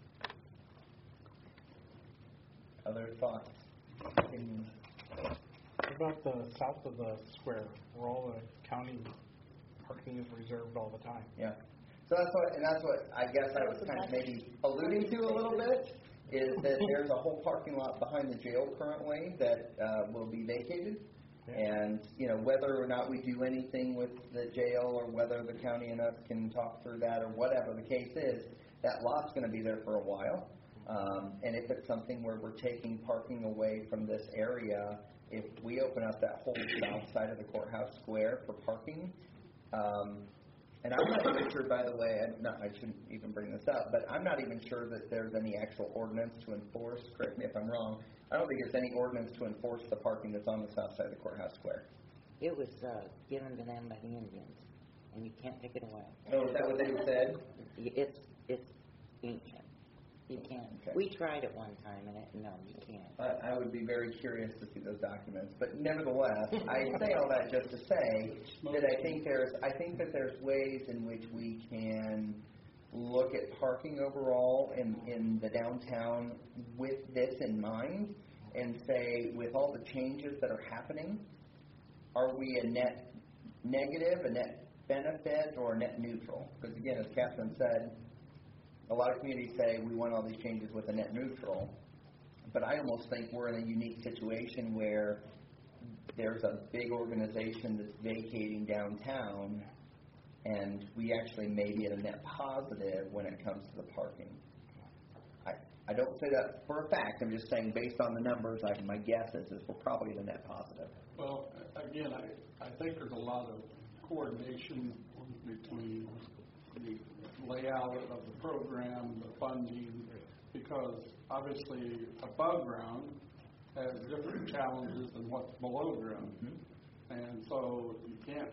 Speaker 1: other thoughts, opinions?
Speaker 6: What about the south of the square, where all the county parking is reserved all the time?
Speaker 1: Yeah. So that's what I guess I was kind of maybe alluding to a little bit, is that there's a whole parking lot behind the jail currently that will be vacated. And, whether or not we do anything with the jail or whether the county and us can talk through that or whatever the case is, that lot's going to be there for a while. And if it's something where we're taking parking away from this area, if we open up that whole south side of the courthouse square for parking, and I'm not even sure, by the way, I shouldn't even bring this up, but I'm not even sure that there's any actual ordinance to enforce. Correct me if I'm wrong. I don't think there's any ordinance to enforce the parking that's on the south side of the courthouse square.
Speaker 2: It was given to them by the Indians, and you can't take it away.
Speaker 1: Oh, is that what they said?
Speaker 2: It's ancient. You can't.
Speaker 1: Okay.
Speaker 2: We tried it one time, and no, you can't.
Speaker 1: I would be very curious to see those documents, but nevertheless, I say all that just to say that I think that there's ways in which we can look at parking overall in the downtown with this in mind, and say, with all the changes that are happening, are we a net negative, a net benefit, or a net neutral? Because again, as Catherine said, a lot of communities say we want all these changes with a net neutral, but I almost think we're in a unique situation where there's a big organization that's vacating downtown, and we actually may be at a net positive when it comes to the parking. I don't say that for a fact. I'm just saying based on the numbers, my guess is we're probably at a net positive.
Speaker 7: Well, again, I think there's a lot of coordination between the layout of the program, the funding, because obviously above ground has different challenges than what's below ground. Mm-hmm. And so you can't,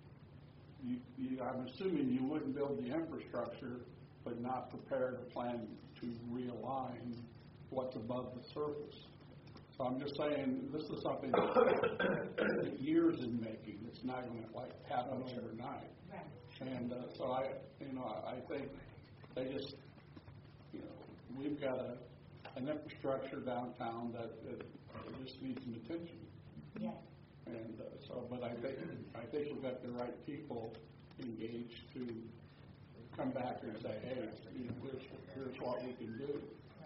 Speaker 7: I'm assuming you wouldn't build the infrastructure but not prepare the plan to realign what's above the surface. So I'm just saying this is something that's years in making. It's not going to happen overnight. Right. And so I think they just, we've got an infrastructure downtown that just needs some attention. Yes. And but I think we've got the right people engaged to come back and say, hey, here's what we can do.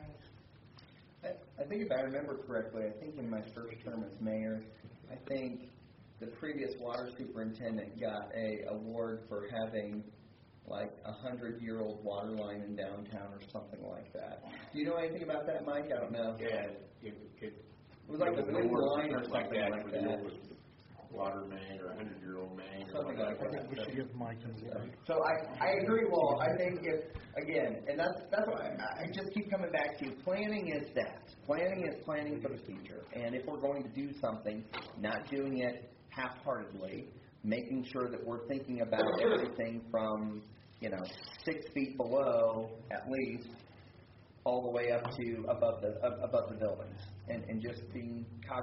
Speaker 1: I think if I remember correctly, I think in my first term as mayor, I think the previous water superintendent got a award for having like 100-year-old water line in downtown or something like that. Do you know anything about that, Mike? I don't know.
Speaker 8: Yeah,
Speaker 1: it was like a wind line or something like that.
Speaker 8: Water main or 100-year-old main.
Speaker 1: Something like that.
Speaker 6: I think we should give Mike an award.
Speaker 1: So I agree, Walt. I think and that's why I just keep coming back to planning is that. Planning is planning for the future. And if we're going to do something, not doing it half-heartedly, making sure that we're thinking about everything from, 6 feet below at least, all the way up to above the buildings. And just being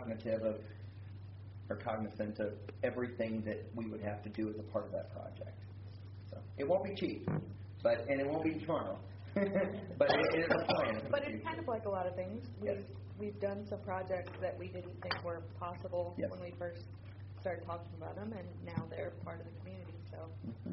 Speaker 1: cognizant of everything that we would have to do as a part of that project. So it won't be cheap, and it won't be tomorrow. But it is a plan.
Speaker 5: But it's kind of like a lot of things.
Speaker 1: Yes.
Speaker 5: We've done some projects that we didn't think were possible when we first started talking about them, and now they're part of the community. So. Mm-hmm.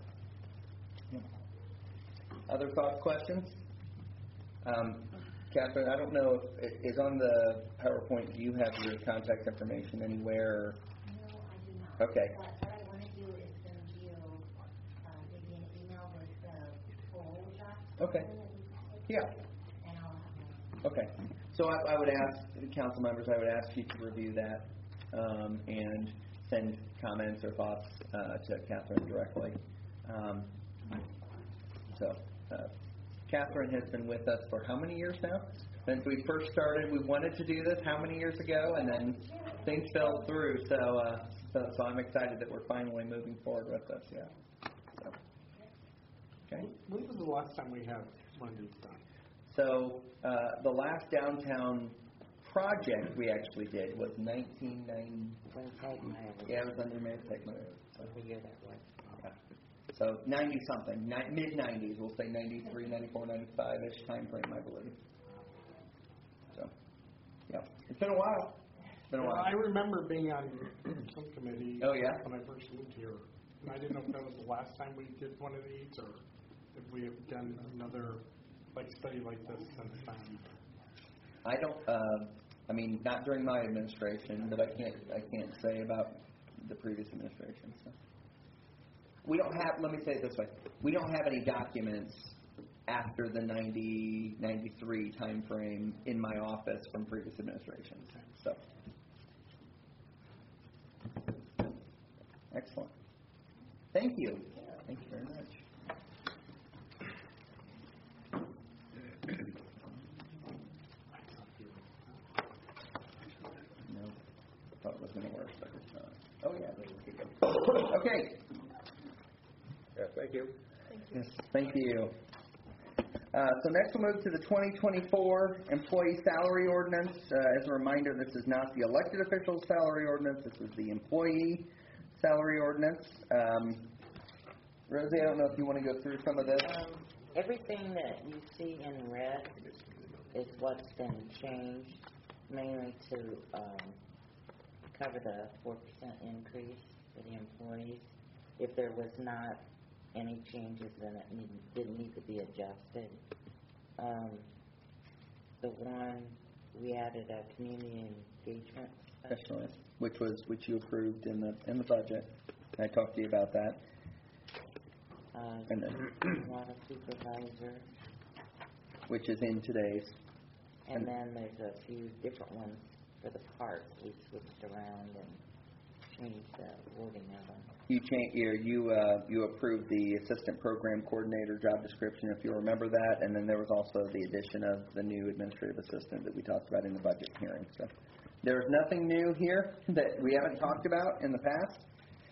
Speaker 1: Yeah. Other thoughts, questions? Catherine, I don't know if is on the PowerPoint. Do you have your contact information anywhere?
Speaker 9: No, I do not.
Speaker 1: Okay.
Speaker 9: But what I want to do is send you maybe an email with the full job.
Speaker 1: Okay. Yeah.
Speaker 9: And I'll have
Speaker 1: Okay. So I would ask council members. I would ask you to review that and send comments or thoughts to Catherine directly. Catherine has been with us for how many years now? Since we first started, we wanted to do this how many years ago, and then things fell through. So I'm excited that we're finally moving forward with this. Yeah. So, okay.
Speaker 6: When was the last time we had one of these done?
Speaker 1: So the last downtown project we actually did was 1990. Yeah, it was under Mayor Tegmeyer.
Speaker 2: What year that was?
Speaker 1: Yeah. So 90-something, mid-90s, we'll say 93, 94, 95-ish time frame, I believe. So, It's been a while. It's been a while.
Speaker 6: I remember being on some committee
Speaker 1: Oh, yeah?
Speaker 6: when I first moved here. And I didn't know if that was the last time we did one of these or if we have done another study like this since then.
Speaker 1: I don't. I mean, not during my administration, but I can't say about the previous administration. So. We don't have. Let me say it this way: we don't have any documents after the 93 time frame in my office from previous administrations. So, excellent. Thank you. Thank you very much. No, thought it was going to work, but it's not. Oh yeah, there we go. Okay.
Speaker 3: Yeah, thank you.
Speaker 1: Yes, thank you. So next we'll move to the 2024 Employee Salary Ordinance. As a reminder, this is not the elected officials' salary ordinance. This is the employee salary ordinance. Rosie, I don't know if you want to go through some of this.
Speaker 2: Everything that you see in red is what's been changed, mainly to cover the 4% increase for the employees. If there was not any changes, then it didn't need to be adjusted. The one we added a community engagement
Speaker 1: Specialist, which you approved in the budget. I talked to you about that. And then
Speaker 2: water supervisor.
Speaker 1: Which is in today's.
Speaker 2: And then there's a few different ones for the parks. We switched around and changed the wording of them.
Speaker 1: You approved the assistant program coordinator job description, if you remember that, and then there was also the addition of the new administrative assistant that we talked about in the budget hearing. So there's nothing new here that we haven't talked about in the past.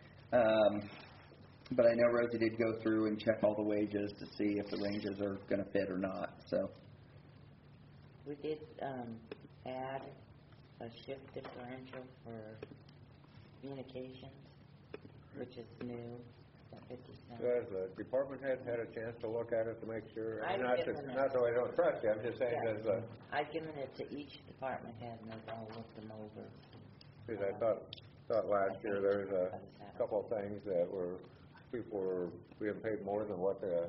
Speaker 1: But I know Rosie did go through and check all the wages to see if the ranges are going to fit or not. So
Speaker 2: we did add a shift differential for communications, which is new, at 50 cents.
Speaker 3: Has the department head had a chance to look at it to make sure?
Speaker 2: I've
Speaker 3: Not
Speaker 2: given it.
Speaker 3: that I don't trust you. I'm just saying that.
Speaker 2: I've given it to each department head, and they've all looked them over.
Speaker 3: Because I thought last year there was a couple of things that people were being paid more than what the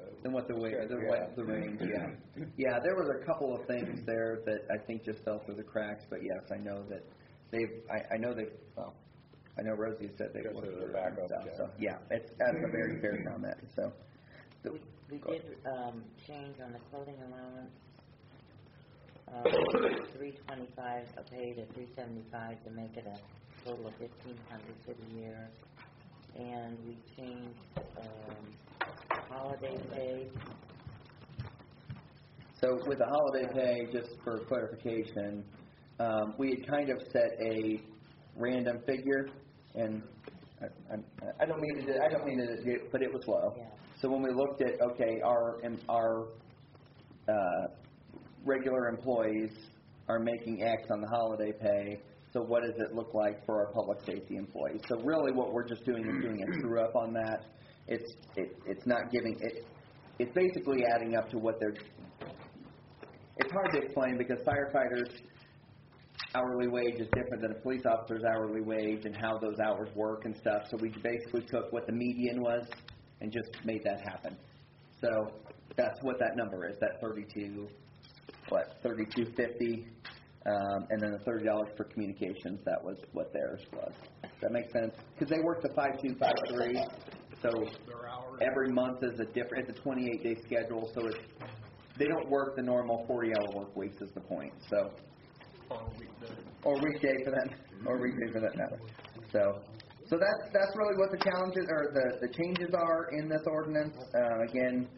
Speaker 1: range. Yeah. There was a couple of things there that I think just fell through the cracks. But yes, I know that I know Rosie said they've looked through it and stuff. So yeah, that's a very fair comment. So
Speaker 2: we did change on the clothing allowance. 325 a pay to 375 to make it a total of 1,500 for the year. And we changed holiday pay.
Speaker 1: So with the holiday pay, just for clarification, we had kind of set a random figure, and I don't mean to, but it was low.
Speaker 2: Yeah.
Speaker 1: So when we looked at our regular employees are making X on the holiday pay. So what does it look like for our public safety employees? So really what we're just doing is doing a true up on that. It's not giving it. It's basically adding up to what they're. It's hard to explain because firefighters' hourly wage is different than a police officer's hourly wage and how those hours work and stuff. So we basically took what the median was and just made that happen. So that's what that number is. That $32.50. And then the $30 for communications, that was what theirs was. Does that make sense? Because they work the 5-2-5-3, so every month is it's a 28-day schedule, so they don't work the normal 40-hour work weeks is the point. So or weekday for that matter. So that's really what the challenges or the changes are in this ordinance. Again.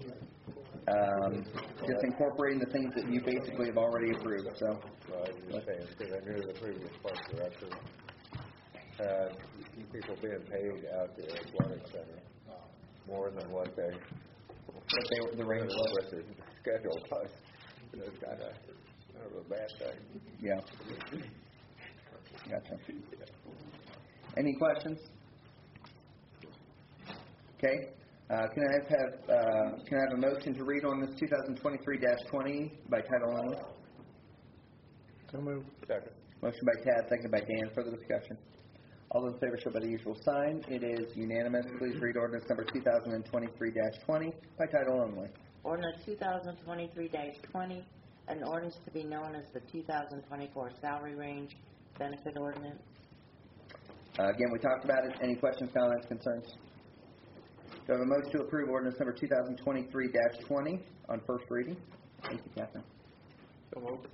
Speaker 1: Just incorporating the things that you basically have already approved. So,
Speaker 3: I was just saying, because I knew the previous park director had people being paid out the athletic center more than what the range was the schedule was. It was kind of a bad thing.
Speaker 1: Yeah. Gotcha. Any questions? Okay. Can I have a motion to read on this 2023-20 by title only?
Speaker 6: So moved.
Speaker 3: Second.
Speaker 1: Motion by Tad, seconded by Dan. Further discussion? All those in favor show by the usual sign. It is unanimous. Please read ordinance number 2023-20 by title only.
Speaker 2: Ordinance 2023-20, an ordinance to be known as the 2024 salary range benefit ordinance.
Speaker 1: Again, we talked about it. Any questions, comments, concerns? Do I have a motion to approve ordinance number 2023-20 on first reading? Thank you, Catherine.
Speaker 6: So moved.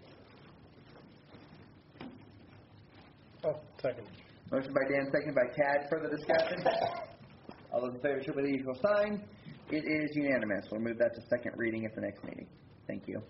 Speaker 6: Oh, second.
Speaker 1: Motion by Dan, seconded by Tad. Further discussion? All those in favor show by the usual sign. It is unanimous. We'll move that to second reading at the next meeting. Thank you.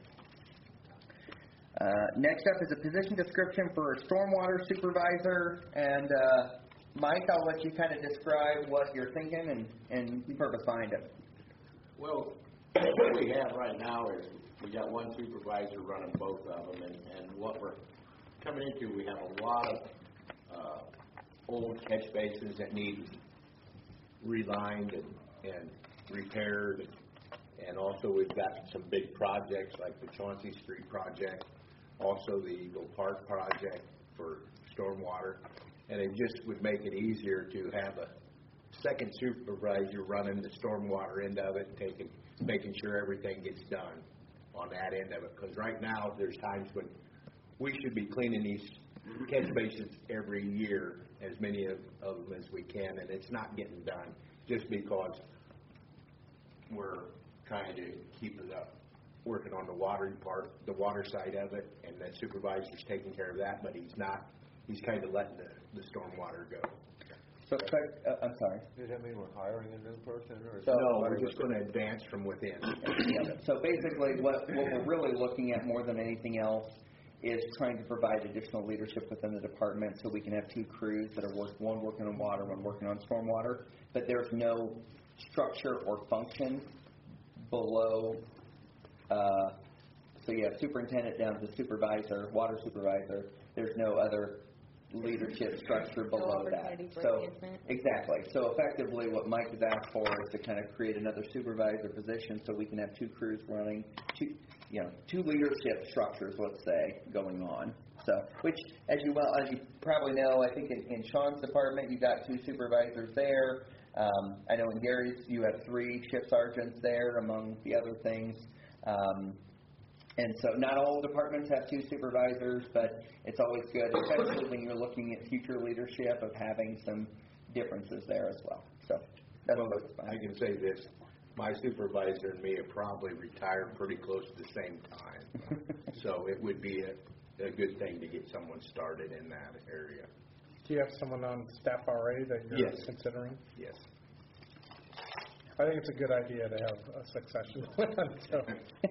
Speaker 1: Next up is a position description for a stormwater supervisor. And Mike, I'll let you kind of describe what you're thinking and the purpose behind it.
Speaker 8: Well, what we have right now is we got one supervisor running both of them, and what we're coming into, we have a lot of old catch basins that need relined and repaired, and also we've got some big projects like the Chauncey Street project, also the Eagle Park project for stormwater, and it just would make it easier to have a second supervisor running the stormwater end of it, making sure everything gets done on that end of it, because right now there's times when we should be cleaning these catch basins every year, as many of them as we can, and it's not getting done just because we're trying to keep it up, working on the watering part, the water side of it, and the supervisor's taking care of that, but he's not. He's kind of letting the stormwater go.
Speaker 1: So, I'm sorry.
Speaker 3: Does that mean we're hiring a new person? Or
Speaker 8: No, we're just going to advance from within.
Speaker 1: So basically what we're really looking at more than anything else is trying to provide additional leadership within the department so we can have two crews that are one working on water, one working on stormwater, but there's no structure or function below. So you have superintendent down to supervisor, water supervisor. There's no other leadership structure below that. So exactly. So effectively what Mike has asked for is to kind of create another supervisor position so we can have two crews running, two leadership structures, let's say, going on. So, which, as you probably know, I think in Sean's department you got two supervisors there. I know in Gary's you have 3 shift sergeants there, among the other things. And so not all departments have 2 supervisors, but it's always good, especially when you're looking at future leadership, of having some differences there as well. So that's
Speaker 8: I can say this. My supervisor and me have probably retired pretty close to the same time. So it would be a good thing to get someone started in that area.
Speaker 6: Do you have someone on staff already that you're considering?
Speaker 8: Yes.
Speaker 6: I think it's a good idea to have a succession plan. So.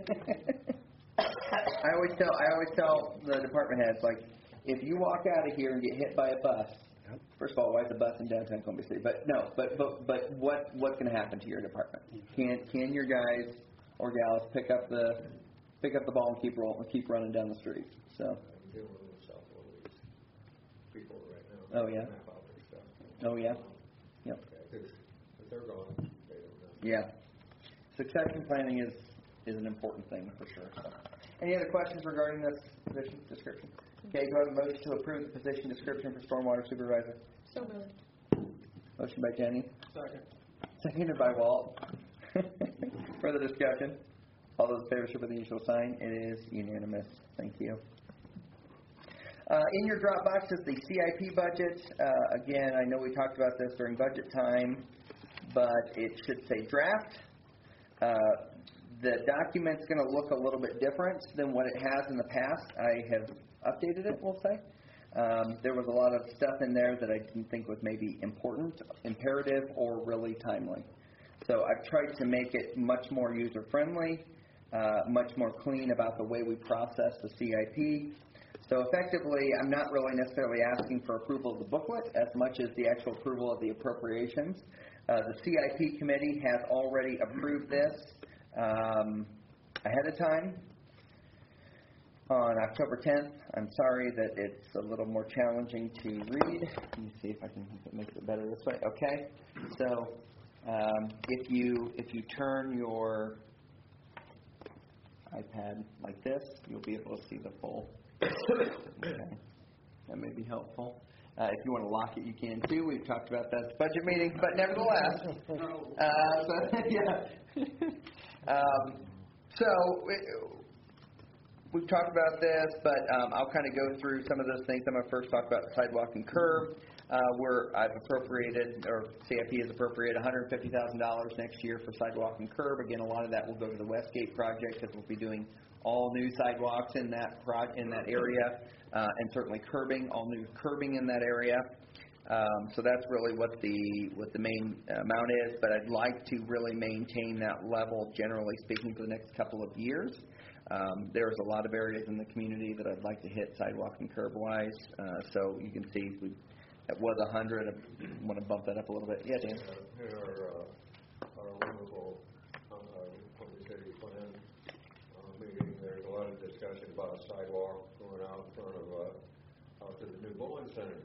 Speaker 1: I always tell the department heads, like, if you walk out of here and get hit by a bus, first of all, why is the bus in downtown Columbia City? But no, but what's going to happen to your department? Can your guys or gals pick up the ball and keep running down the street? So. Oh yeah. Oh yeah. Yep.
Speaker 3: They're gone.
Speaker 1: Yeah. Succession planning is an important thing for sure. So. Any other questions regarding this position description? Okay, do I have a motion to approve the position description for stormwater supervisor?
Speaker 5: So moved.
Speaker 1: Motion by Jenny.
Speaker 7: Second.
Speaker 1: Seconded by Walt. Further discussion? All those in favor show by the usual sign. It is unanimous. Thank you. In your Dropbox is the CIP budget. Again, I know we talked about this during budget time, but it should say draft. The document's going to look a little bit different than what it has in the past. I have updated it, we'll say. There was a lot of stuff in there that I didn't think was maybe important, imperative, or really timely. So I've tried to make it much more user-friendly, much more clean about the way we process the CIP. So effectively, I'm not really necessarily asking for approval of the booklet as much as the actual approval of the appropriations. The CIP committee has already approved this ahead of time on October 10th. I'm sorry that it's a little more challenging to read. Let me see if I can make it better this way. Okay, so if you turn your iPad like this, you'll be able to see the full Okay. That may be helpful. If you want to lock it, you can too. We've talked about that at the budget meeting, but nevertheless. We've talked about this, but I'll kind of go through some of those things. I'm going to first talk about the sidewalk and curb, where I've appropriated, or CIP has appropriated $150,000 next year for sidewalk and curb. Again, a lot of that will go to the Westgate project, because we'll be doing all new sidewalks in that area, and certainly all new curbing in that area. So that's really what the main amount is. But I'd like to really maintain that level, generally speaking, for the next couple of years. There's a lot of areas in the community that I'd like to hit sidewalk and curb-wise. So you can see it was 100. I want to bump that up a little bit. Yeah, Dan?
Speaker 3: In our wonderful Point City plan meeting, there's a lot of discussion about a sidewalk going out in front of out to the new bowling center.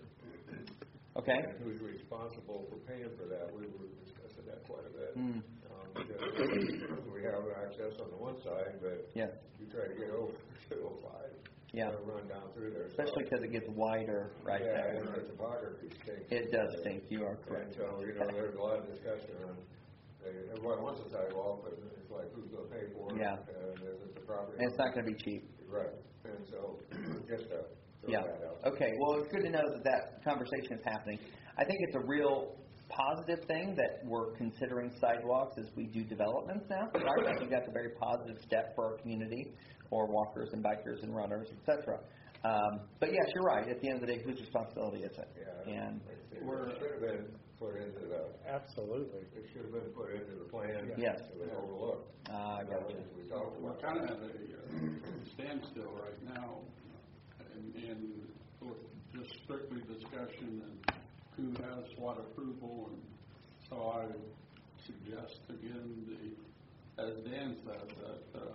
Speaker 1: Okay.
Speaker 3: And who's responsible for paying for that? We were discussing that quite a bit. Because we have access on the one side, but you try to get over 205. Run down through there.
Speaker 1: Especially because it gets wider right there.
Speaker 3: Yeah, the topography stinks.
Speaker 1: It does stink. You are correct.
Speaker 3: And so, there's a lot of discussion on, everybody wants a sidewalk, but it's like, who's going to pay for it?
Speaker 1: Yeah.
Speaker 3: And is it the property?
Speaker 1: And it's not going to be cheap.
Speaker 3: Right. And so, just to throw that out.
Speaker 1: Okay. Well, it's good to know that conversation is happening. I think it's a real positive thing that we're considering sidewalks as we do developments now. Right? I think that's a very positive step for our community, or walkers and bikers and runners, etc. But yes, you're right. At the end of the day, whose responsibility is it?
Speaker 3: Yeah.
Speaker 1: And
Speaker 3: it should have been put into the.
Speaker 6: Absolutely.
Speaker 3: It should have been put into the plan.
Speaker 1: Yes.
Speaker 3: It was overlooked.
Speaker 1: I got you.
Speaker 3: We talked
Speaker 7: We're
Speaker 3: about
Speaker 7: kind of at a standstill right now, and just strictly discussion and who has what approval, and so I would suggest again, as Dan said, that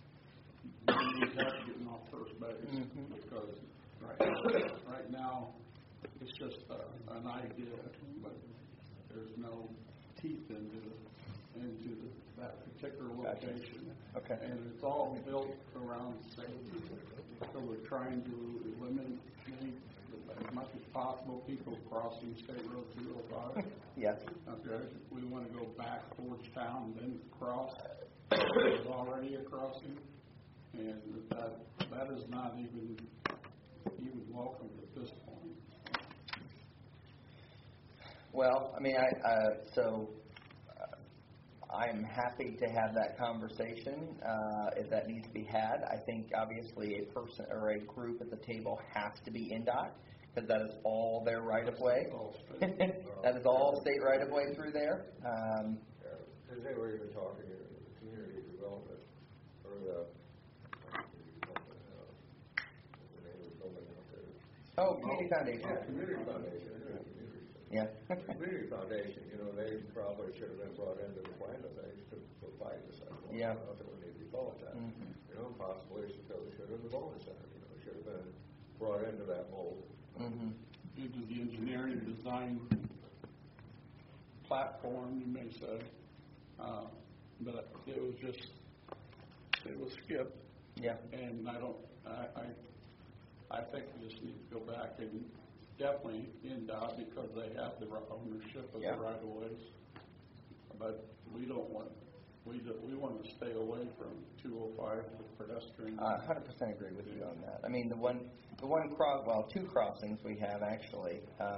Speaker 7: we have to get off first base, because right now it's just an idea, but there's no teeth into that particular location.
Speaker 1: Okay.
Speaker 7: And it's all built around safety. So we're trying to eliminate as much as possible people crossing State Road 205.
Speaker 1: Yes.
Speaker 7: Okay. We want to go back towards town, then cross. There's already a crossing, and that is not even welcome at this point.
Speaker 1: Well, I mean, I'm happy to have that conversation if that needs to be had. I think obviously a person or a group at the table has to be NDOT, because that is all their right of way. That is all state right of way through there.
Speaker 3: Because they were even talking community development, or the name of the building out there.
Speaker 1: Oh, Community Foundation.
Speaker 3: Yeah, Community Foundation.
Speaker 1: Yeah.
Speaker 3: Community Foundation, they probably should have been brought into the plan of things to provide the sidewalk.
Speaker 1: Yeah.
Speaker 3: Not that we need to be followed that. Possibly it should have been the bowling center. Should have been brought into that mold.
Speaker 7: Into the engineering design platform, you may say, but it was skipped.
Speaker 1: Yeah.
Speaker 7: And I think we just need to go back and definitely NDOT, because they have the ownership of the right of ways. But we don't want. We want to stay away from 205 for pedestrians.
Speaker 1: 100% agree with you on that. I mean, two crossings we have actually.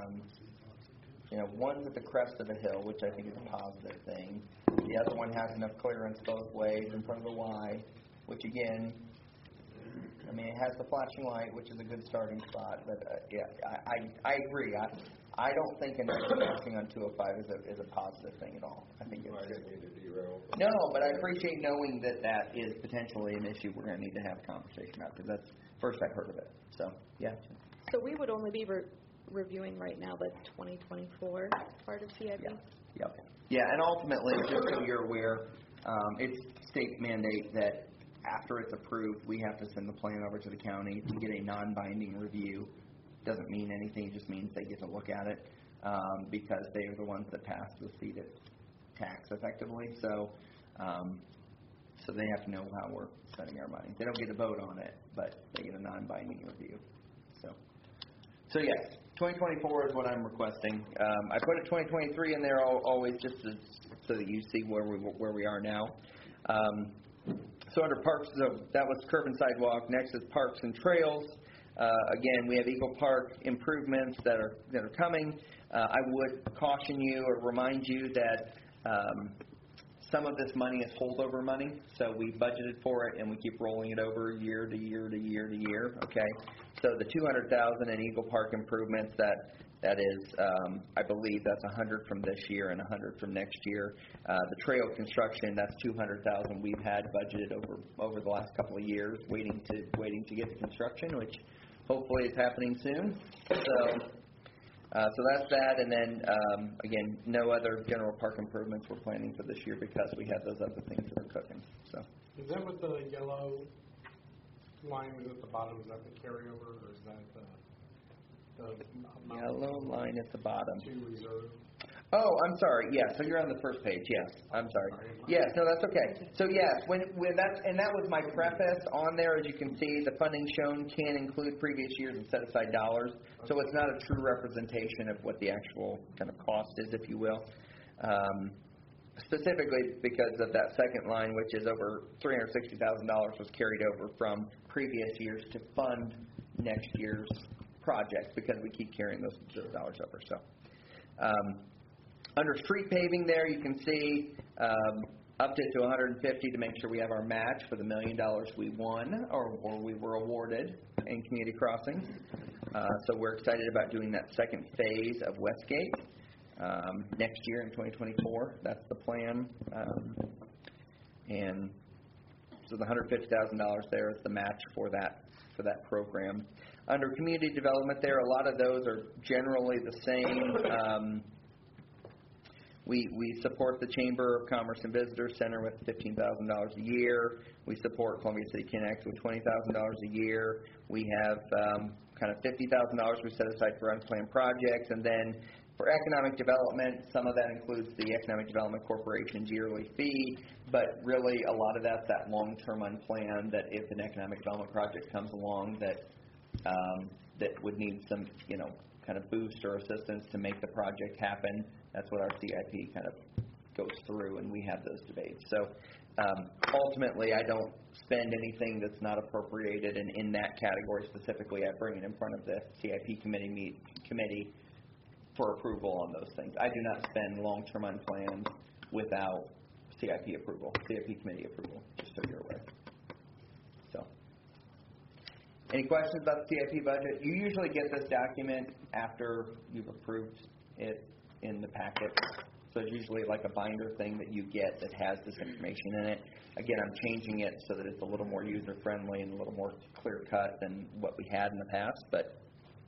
Speaker 1: One's at the crest of the hill, which I think is a positive thing. The other one has enough clearance both ways in front of the Y, which again, I mean, it has the flashing light, which is a good starting spot. But I agree. I don't think another crossing on 205 is a positive thing at all. I think it's
Speaker 3: didn't need to derail.
Speaker 1: No, but I appreciate knowing that is potentially an issue we're going to need to have a conversation about, because that's first I've heard of it. So, yeah.
Speaker 5: So we would only be reviewing right now the 2024 part of CIP?
Speaker 1: Yep. Yeah, and ultimately, just so you're aware, it's state mandate that after it's approved, we have to send the plan over to the county to get a non-binding review. Doesn't mean anything, it just means they get to look at it, because they are the ones that pass the CEDAT tax effectively. So So they have to know how we're spending our money. They don't get a vote on it, but they get a non-binding review. So yes, 2024 is what I'm requesting. I put a 2023 in there always just so that you see where we are now. So under parks, so that was curb and sidewalk. Next is parks and trails. Again, we have Eagle Park improvements that are coming. I would caution you or remind you that some of this money is holdover money, so we budgeted for it and we keep rolling it over year to year to year to year. Okay, so the $200,000 in Eagle Park improvements, that is, I believe that's $100 from this year and $100 from next year. The trail construction, that's $200,000 we've had budgeted over the last couple of years, waiting to get the construction, which hopefully is happening soon. So that's that, and then, again, no other general park improvements we're planning for this year because we have those other things that are cooking. So.
Speaker 6: Is that what the yellow line is at the bottom? Is that the carryover, or is that the
Speaker 1: yellow line at the bottom?
Speaker 6: To reserve.
Speaker 1: Oh, I'm sorry. Yeah, so you're on the first page. Yes, I'm sorry. Yes, no, that's okay. So yes, when that was my preface on there. As you can see, the funding shown can include previous years and set aside dollars. So it's not a true representation of what the actual kind of cost is, if you will. Specifically because of that second line, which is over $360,000, was carried over from previous years to fund next year's projects because we keep carrying those dollars over. So. Under street paving there, you can see upped it to $150 to make sure we have our match for the $1 million we won or we were awarded in community crossings. So we're excited about doing that second phase of Westgate next year in 2024. That's the plan. And so the $150,000 there is the match for that program. Under community development there, a lot of those are generally the same. We support the Chamber of Commerce and Visitors Center with $15,000 a year. We support Columbia City Connect with $20,000 a year. We have kind of $50,000 we set aside for unplanned projects. And then for economic development, some of that includes the Economic Development Corporation's yearly fee. But really, a lot of that's that long-term unplanned that if an economic development project comes along that would need some, kind of boost or assistance to make the project happen. That's what our CIP kind of goes through, and we have those debates. So ultimately, I don't spend anything that's not appropriated, and in that category specifically, I bring it in front of the CIP committee for approval on those things. I do not spend long-term unplanned without CIP approval, CIP committee approval, just so you're aware. So. Any questions about the CIP budget? You usually get this document after you've approved it in the packet. So it's usually like a binder thing that you get that has this information in it. Again, I'm changing it so that it's a little more user-friendly and a little more clear-cut than what we had in the past. But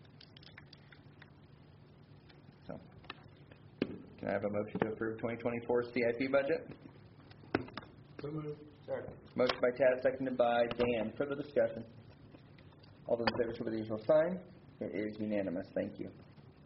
Speaker 1: so, can I have a motion to approve 2024 CIP budget?
Speaker 6: So moved.
Speaker 1: Motion by Tad, seconded by Dan. Further discussion? All those in favor, show by the usual sign. It is unanimous. Thank you.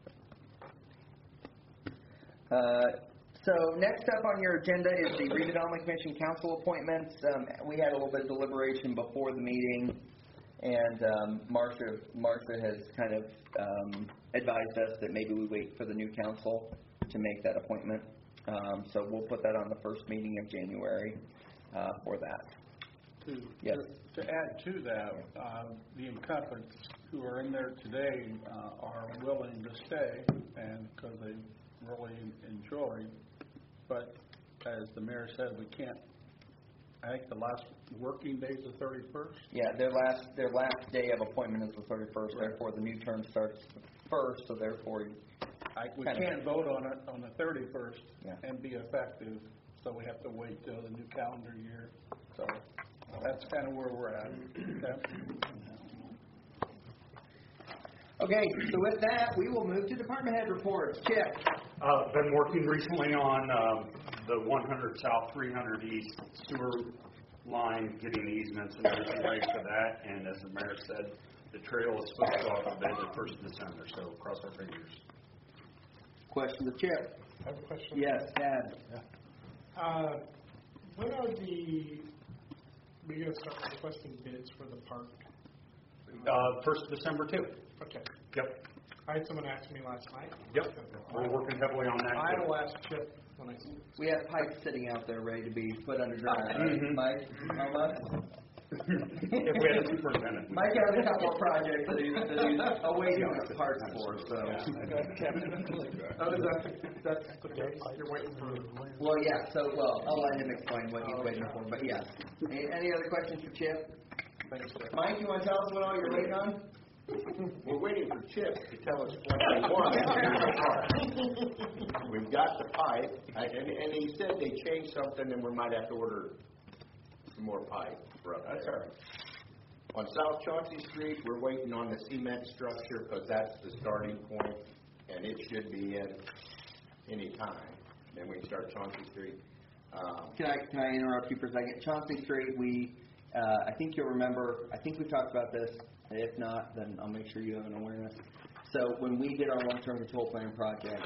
Speaker 1: So next up on your agenda is the Redevelopment Commission Council appointments. We had a little bit of deliberation before the meeting, and Marcia has kind of advised us that maybe we wait for the new council to make that appointment. So we'll put that on the first meeting of January for that. Yes.
Speaker 7: To add to that, the incumbents who are in there today are willing to stay, and because they really enjoy. But as the mayor said, we can't. I think the last working day is the 31st.
Speaker 1: Yeah, their last day of appointment is the 31st. Right. Therefore, the new term starts the 1st. So therefore,
Speaker 7: we can't vote on it on the 31st
Speaker 1: yeah.
Speaker 7: and be effective. So we have to wait till the new calendar year. So that's kind of where we're at.
Speaker 1: Okay, so with that, we will move to department head reports. Chip.
Speaker 10: Been working recently on the 100 South, 300 East sewer line, getting easements and everything ready for that. And as the mayor said, the trail is supposed to go off the bid the 1st of December, so cross our fingers.
Speaker 1: Question to Chip.
Speaker 6: I have a question.
Speaker 1: Yes, Tad.
Speaker 6: When are the We're going to start requesting bids for the park.
Speaker 10: First of December too.
Speaker 6: Okay.
Speaker 10: Yep.
Speaker 6: I had someone ask me last night.
Speaker 10: Yep. We're working heavily on that
Speaker 6: I
Speaker 10: too.
Speaker 6: will ask Chip when I see him.
Speaker 1: We have pipes sitting out there ready to be put underground, right?
Speaker 10: Mhm.
Speaker 1: Mike, almost?
Speaker 10: If we had a superintendent.
Speaker 1: Mike has a couple of projects that he's awaiting the parts for, so.
Speaker 6: Oh, that's the case? You're waiting for...
Speaker 1: Well, yeah, I'll let him explain what he's waiting for, but yes. Any other questions for Chip?
Speaker 6: Thanks, Chip.
Speaker 1: Mike, you want to tell us what all you're waiting on?
Speaker 8: We're waiting for Chip to tell us what they want. We've got the pipe, and he said they changed something, and we might have to order some more pipe for up there.
Speaker 1: That's all right.
Speaker 8: On South Chauncey Street, we're waiting on the cement structure because that's the starting point, and it should be in any time. Then we can start Chauncey Street.
Speaker 1: Can I interrupt you for a second? Chauncey Street, I think you'll remember, I think we talked about this. If not, then I'll make sure you have an awareness. So when we did our long-term control plan project,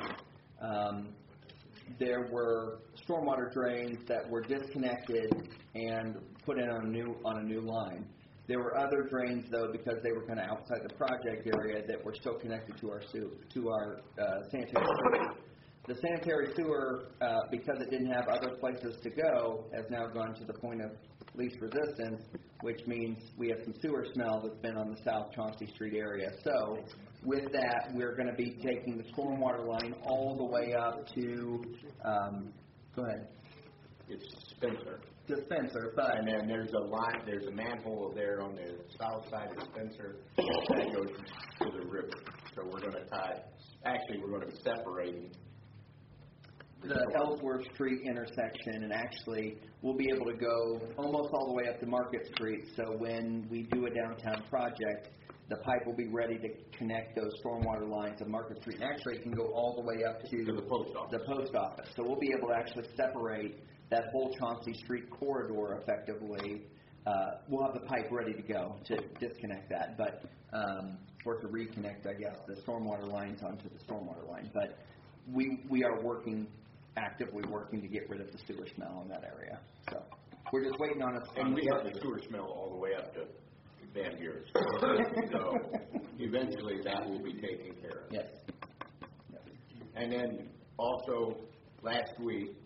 Speaker 1: there were stormwater drains that were disconnected and put in on a new line. There were other drains, though, because they were kind of outside the project area, that were still connected to our sanitary sewer. The sanitary sewer, because it didn't have other places to go, has now gone to the point of least resistance, which means we have some sewer smell that's been on the South Chauncey Street area. So with that, we're going to be taking the stormwater line all the way up to, go ahead.
Speaker 8: It's Spencer.
Speaker 1: Spencer, but...
Speaker 8: And then there's a manhole there on the south side of Spencer that goes to the river. So we're going to be separating
Speaker 1: the Ellsworth Street intersection, and actually we'll be able to go almost all the way up to Market Street. So when we do a downtown project, the pipe will be ready to connect those stormwater lines to Market Street. And actually, it can go all the way up to
Speaker 8: the post office.
Speaker 1: The post office. So we'll be able to actually separate that whole Chauncey Street corridor effectively. We'll have the pipe ready to go to disconnect that, but or to reconnect, I guess, the stormwater lines onto the stormwater line. But we are actively working to get rid of the sewer smell in that area. So we're just waiting on it.
Speaker 8: And we have the sewer smell all the way up to Van Buren. So eventually that will be taken care of.
Speaker 1: Yes.
Speaker 8: And then also last week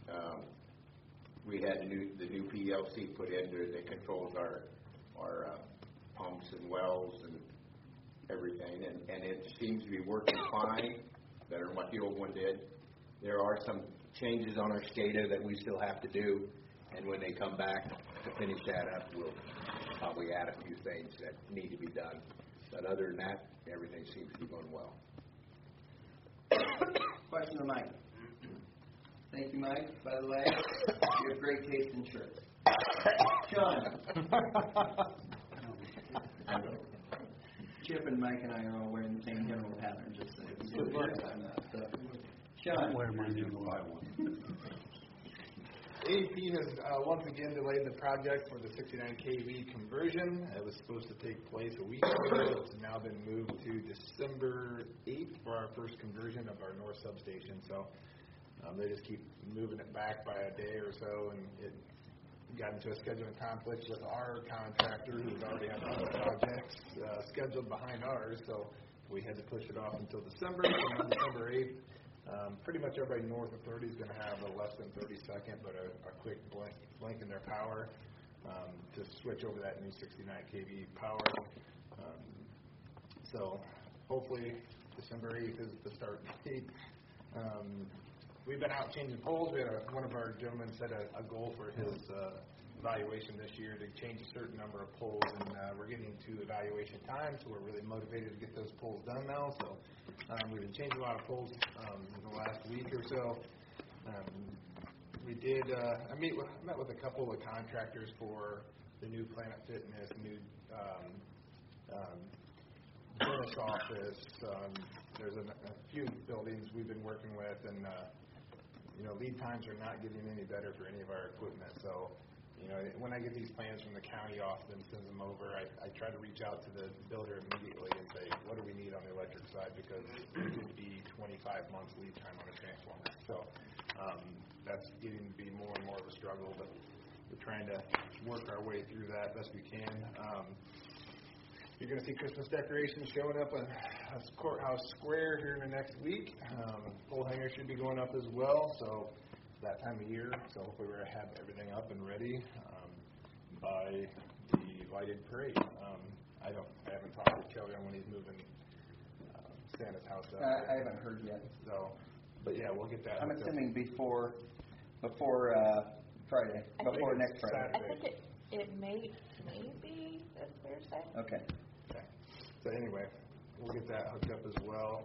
Speaker 8: we had the new PLC put in there that controls our pumps and wells and everything, and it seems to be working fine, better than what the old one did. There are some changes on our SCADA that we still have to do, and when they come back to finish that up, we'll probably add a few things that need to be done. But other than that, everything seems to be going well.
Speaker 1: Question to Mike. Thank you, Mike. By the way, you have great taste in shirts. Sean. Chip and Mike and I are all wearing the same general pattern, just so you know. Sean.
Speaker 11: AEP has once again delayed the project for the 69 kV conversion. It was supposed to take place a week ago. It's now been moved to December 8th for our first conversion of our north substation. So they just keep moving it back by a day or so, and it got into a scheduling conflict with our contractor, who's already had other projects scheduled behind ours. So we had to push it off until December. And on December 8th, pretty much everybody north of 30 is going to have a less than 30-second, but a quick blink in their power to switch over that new 69 kV power. So hopefully December 8th is the start date. We've been out changing poles. We had one of our gentlemen set a goal for his evaluation this year to change a certain number of poles, and we're getting to evaluation time, so we're really motivated to get those poles done now. So we've been changing a lot of poles in the last week or so. We did. I met with a couple of contractors for the new Planet Fitness, new dentist office. There's a few buildings we've been working with, and lead times are not getting any better for any of our equipment. So when I get these plans from the county, often sends them over, I try to reach out to the builder immediately and say, what do we need on the electric side? Because it could be 25 months lead time on a transformer. So that's getting to be more and more of a struggle. But we're trying to work our way through that best we can. You're going to see Christmas decorations showing up on Courthouse Square here in the next week. Pole hanger should be going up as well, so it's that time of year. So hopefully we're going to have everything up and ready by the lighted parade. I haven't talked to Kelly on when he's moving Santa's house up.
Speaker 1: I haven't heard yet.
Speaker 11: So, but yeah, we'll get that.
Speaker 1: I'm assuming before Friday, before next Friday.
Speaker 5: I think it may be this Thursday.
Speaker 1: Okay.
Speaker 11: So anyway, we'll get that hooked up as well.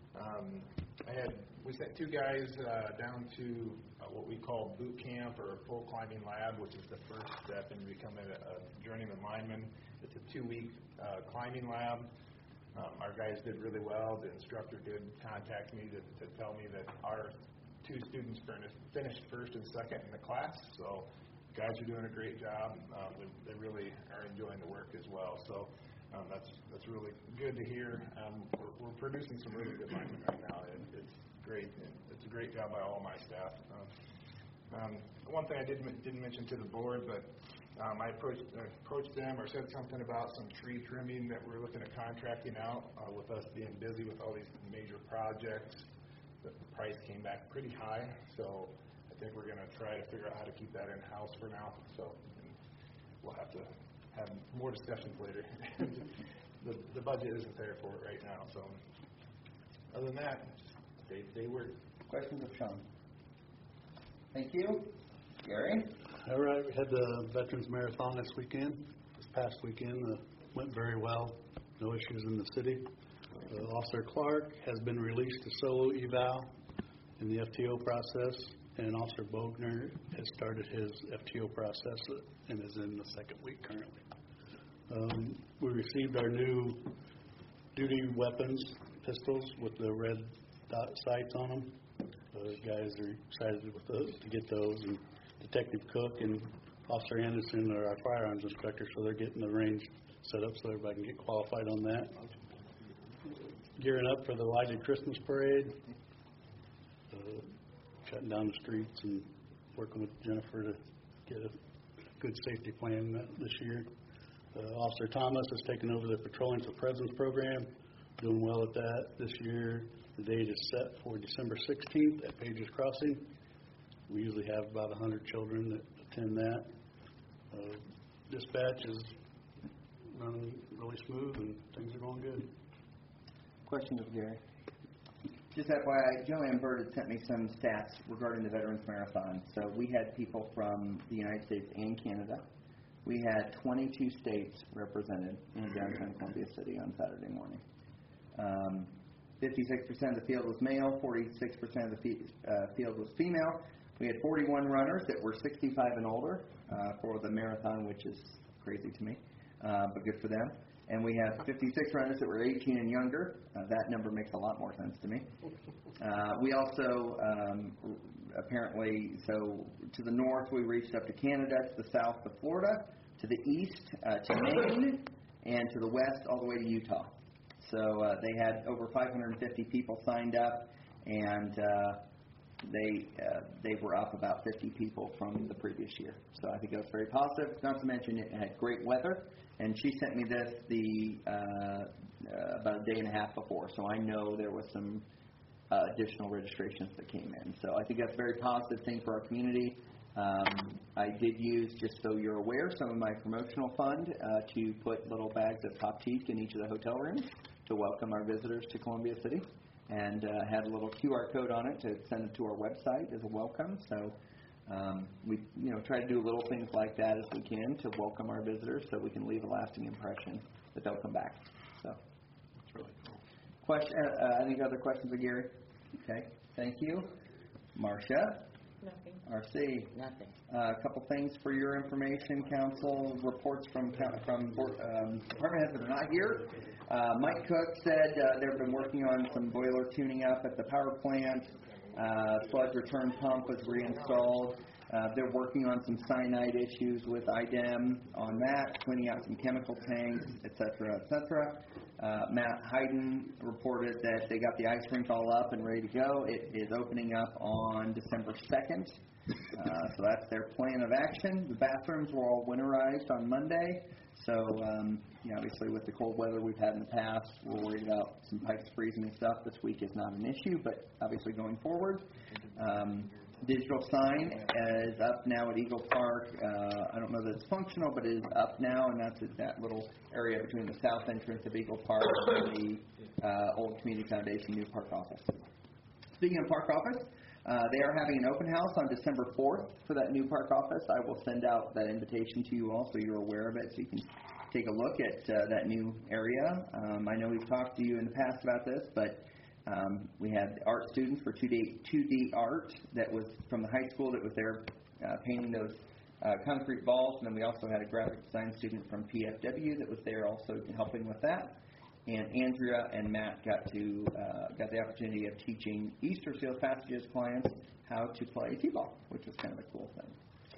Speaker 11: We sent 2 guys down to what we call boot camp or pole climbing lab, which is the first step in becoming a journeyman lineman. It's a 2-week climbing lab. Our guys did really well. The instructor did contact me to tell me that our 2 students finished first and second in the class. So guys are doing a great job. They really are enjoying the work as well. So that's really good to hear. We're producing some really good linemen right now. It's great. It's a great job by all my staff. One thing I didn't mention to the board, but I approached them or said something about some tree trimming that we're looking at contracting out. With us being busy with all these major projects, the price came back pretty high. So I think we're going to try to figure out how to keep that in-house for now. So we'll have to have more discussions later. The budget isn't there for it right now. So other than that, they work.
Speaker 1: Questions of Sean? Thank you. Gary?
Speaker 12: All right, we had the Veterans Marathon this past weekend. Went very well. No issues in the city. Officer Clark has been released to solo eval in the FTO process, and Officer Bogner has started his FTO process and is in the 2nd week currently. We received our new duty weapons, pistols with the red dot sights on them. The guys are excited to get those, and Detective Cook and Officer Anderson are our firearms instructors, so they're getting the range set up so everybody can get qualified on that. Gearing up for the lighted Christmas parade, shutting down the streets and working with Jennifer to get a good safety plan this year. Officer Thomas has taken over the Patrolling for Presence program, doing well at that this year. The date is set for December 16th at Pages Crossing. We usually have about 100 children that attend that. Dispatch is running really smooth and things are going good.
Speaker 1: Questions of Gary? Just FYI, Joanne Bird had sent me some stats regarding the Veterans Marathon. So we had people from the United States and Canada. We had 22 states represented in downtown Columbia City on Saturday morning. 56% of the field was male, 46% of the field was female. We had 41 runners that were 65 and older for the marathon, which is crazy to me, but good for them. And we have 56 runners that were 18 and younger. That number makes a lot more sense to me. We also, apparently, so to the north, we reached up to Canada, to the south to Florida, to the east to Maine, and to the west all the way to Utah. So they had over 550 people signed up, and they were up about 50 people from the previous year. So I think that was very positive. Not to mention it had great weather. And she sent me this about a day and a half before, so I know there was some additional registrations that came in. So I think that's a very positive thing for our community. I did use, just so you're aware, some of my promotional fund to put little bags of Poptique in each of the hotel rooms to welcome our visitors to Columbia City, and had a little QR code on it to send it to our website as a welcome. So we try to do little things like that as we can to welcome our visitors, so we can leave a lasting impression that they'll come back. So that's really cool. Any other questions of Gary? Okay, thank you. Marcia?
Speaker 5: Nothing.
Speaker 1: RC?
Speaker 2: Nothing.
Speaker 1: A couple things for your information, Council. Reports from department heads that are not here. Mike Cook said they've been working on some boiler tuning up at the power plant. Sludge return pump was reinstalled. They're working on some cyanide issues with IDEM on that, cleaning out some chemical tanks, et cetera, et cetera. Matt Hayden reported that they got the ice rink all up and ready to go. It is opening up on December 2nd. So that's their plan of action. The bathrooms were all winterized on Monday. So, obviously with the cold weather we've had in the past, we're worried about some pipes freezing and stuff. This week is not an issue, but obviously going forward. Digital sign is up now at Eagle Park. I don't know that it's functional, but it is up now, and that's at that little area between the south entrance of Eagle Park and the old Community Foundation new park office. Speaking of park office, they are having an open house on December 4th for that new park office. I will send out that invitation to you all so you're aware of it, so you can take a look at that new area. I know we've talked to you in the past about this, but we had art students for 2D art that was from the high school that was there painting those concrete balls, and then we also had a graphic design student from PFW that was there also helping with that. And Andrea and Matt got the opportunity of teaching Easter Seals Passages clients how to play t-ball, which was kind of a cool thing.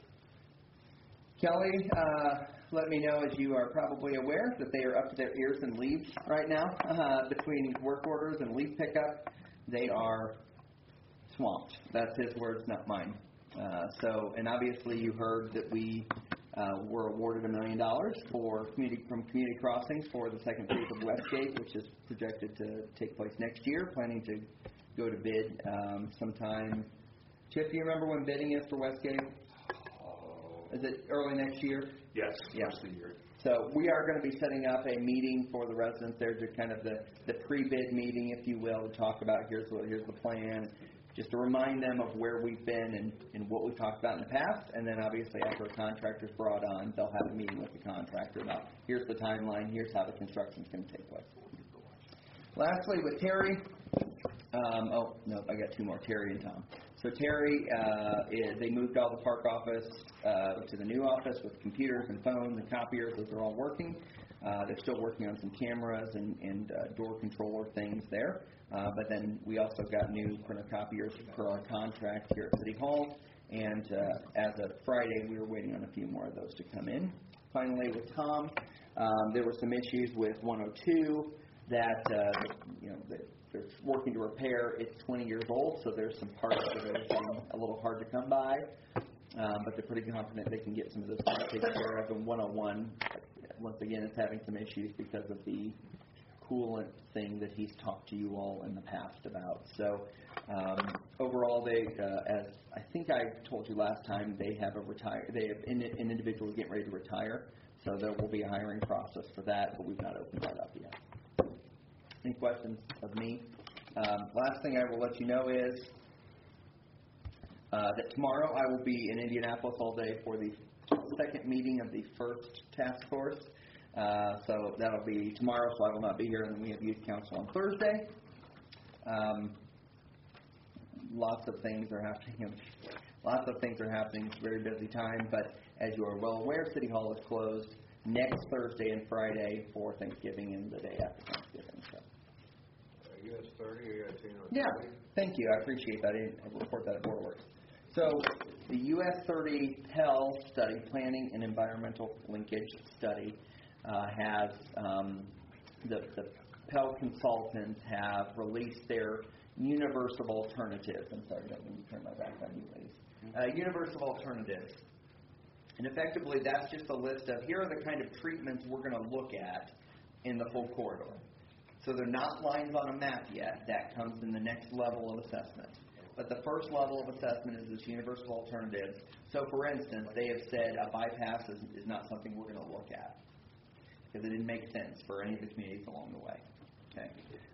Speaker 1: Kelly let me know, as you are probably aware, that they are up to their ears in leaves right now. Between work orders and leaf pickup, they are swamped. That's his words, not mine. And obviously you heard that we were awarded $1 million from Community Crossings for the second phase of Westgate, which is projected to take place next year, planning to go to bid sometime. Chip, do you remember when bidding is for Westgate? Is it early next year?
Speaker 10: Yes,
Speaker 1: yeah.
Speaker 10: first of the year.
Speaker 1: So we are going to be setting up a meeting for the residents there, to kind of the pre-bid meeting, if you will, to talk about here's the plan, just to remind them of where we've been and what we've talked about in the past. And then obviously after a contractor's brought on, they'll have a meeting with the contractor about here's the timeline, here's how the construction's going to take place. Lastly, with Terry, I got two more, Terry and Tom. So Terry, they moved all the park office to the new office with computers and phones and copiers. Those are all working. They're still working on some cameras and door controller things there. But then we also got new printer copiers per our contract here at City Hall. And as of Friday, we were waiting on a few more of those to come in. Finally, with Tom, there were some issues with 102 that they're working to repair. It's 20 years old, so there's some parts that are a little hard to come by. But they're pretty confident they can get some of those parts taken care of. And 101, once again, is having some issues because of the coolant thing that he's talked to you all in the past about. So overall, they, as I think I told you last time, they have an individual getting ready to retire. So there will be a hiring process for that, but we've not opened that up yet. Any questions of me? Last thing I will let you know is that tomorrow I will be in Indianapolis all day for the second meeting of the first task force. So that'll be tomorrow, so I will not be here, and then we have youth council on Thursday. Lots of things are happening. It's a very busy time, but as you are well aware, City Hall is closed next Thursday and Friday for Thanksgiving and the day after Thanksgiving. So.
Speaker 3: US 30, I seen on
Speaker 1: yeah, thank you. I appreciate that. I didn't report that at Board Works. So the US 30 Pell study, Planning and Environmental Linkage Study, has the Pell consultants have released their universal alternatives. I'm sorry, let me turn my back on you, ladies. Universal alternatives. And effectively, that's just a list of here are the kind of treatments we're going to look at in the full corridor. So they're not lines on a map yet. That comes in the next level of assessment. But the first level of assessment is this universal alternatives. So, for instance, they have said a bypass is not something we're going to look at because it didn't make sense for any of the communities along the way. Okay.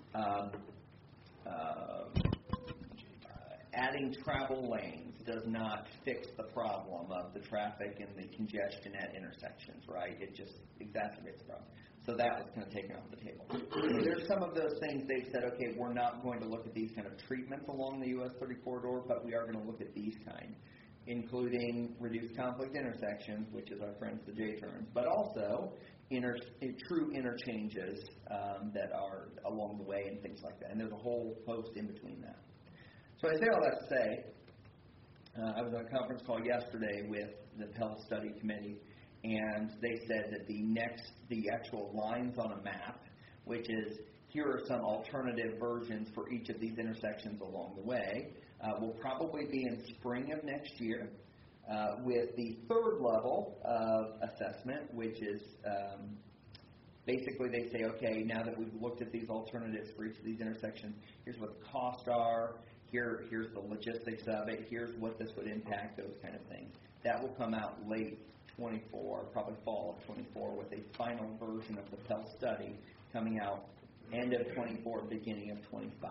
Speaker 1: Adding travel lanes does not fix the problem of the traffic and the congestion at intersections, right? It just exacerbates the problem. So that was kind of taken off the table. So there's some of those things they've said, okay, we're not going to look at these kind of treatments along the US 30 corridor, but we are going to look at these kind, including reduced conflict intersections, which is our friends the J-turns, but also true interchanges that are along the way and things like that. And there's a whole host in between that. So I say all that to say, I was on a conference call yesterday with the Pell Study Committee, and they said that the actual lines on a map which is here are some alternative versions for each of these intersections along the way, will probably be in spring of next year. With the third level of assessment, which is basically they say, okay, now that we've looked at these alternatives for each of these intersections, here's what the costs are, here's the logistics of it, here's what this would impact, those kind of things. That will come out late 24, probably fall of 24, with a final version of the Pell study coming out end of 24, beginning of 25.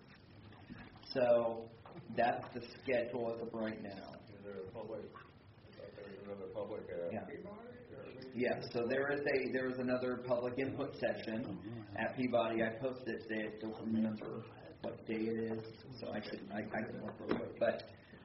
Speaker 1: So that's the schedule as of right now.
Speaker 3: Is there a public? There's another public Peabody?
Speaker 1: Yeah. So there is another public input session at Peabody. I posted it today. I don't remember what day it is, so I can look real quick. But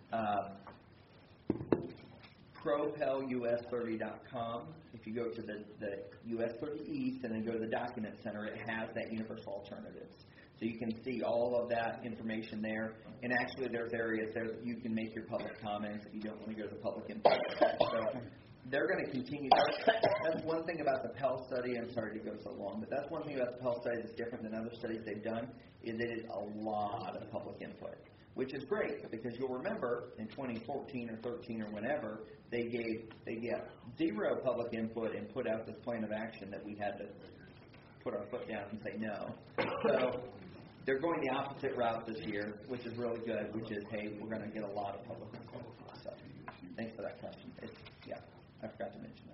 Speaker 1: propelus30.com. If you go to the US 30 East and then go to the Document Center, it has that universal alternatives. So you can see all of that information there. And actually, there's areas there that you can make your public comments if you don't want to go to the public input. So they're going to continue. That's one thing about the Pell study. I'm sorry to go so long, but that's one thing about the Pell study that's different than other studies they've done, is it is a lot of public input, which is great because you'll remember in 2014 or 13 or whenever, they got zero public input and put out this plan of action that we had to put our foot down and say no. So they're going the opposite route this year, which is really good, which is, hey, we're going to get a lot of public input. So thanks for that question. Yeah, I forgot to mention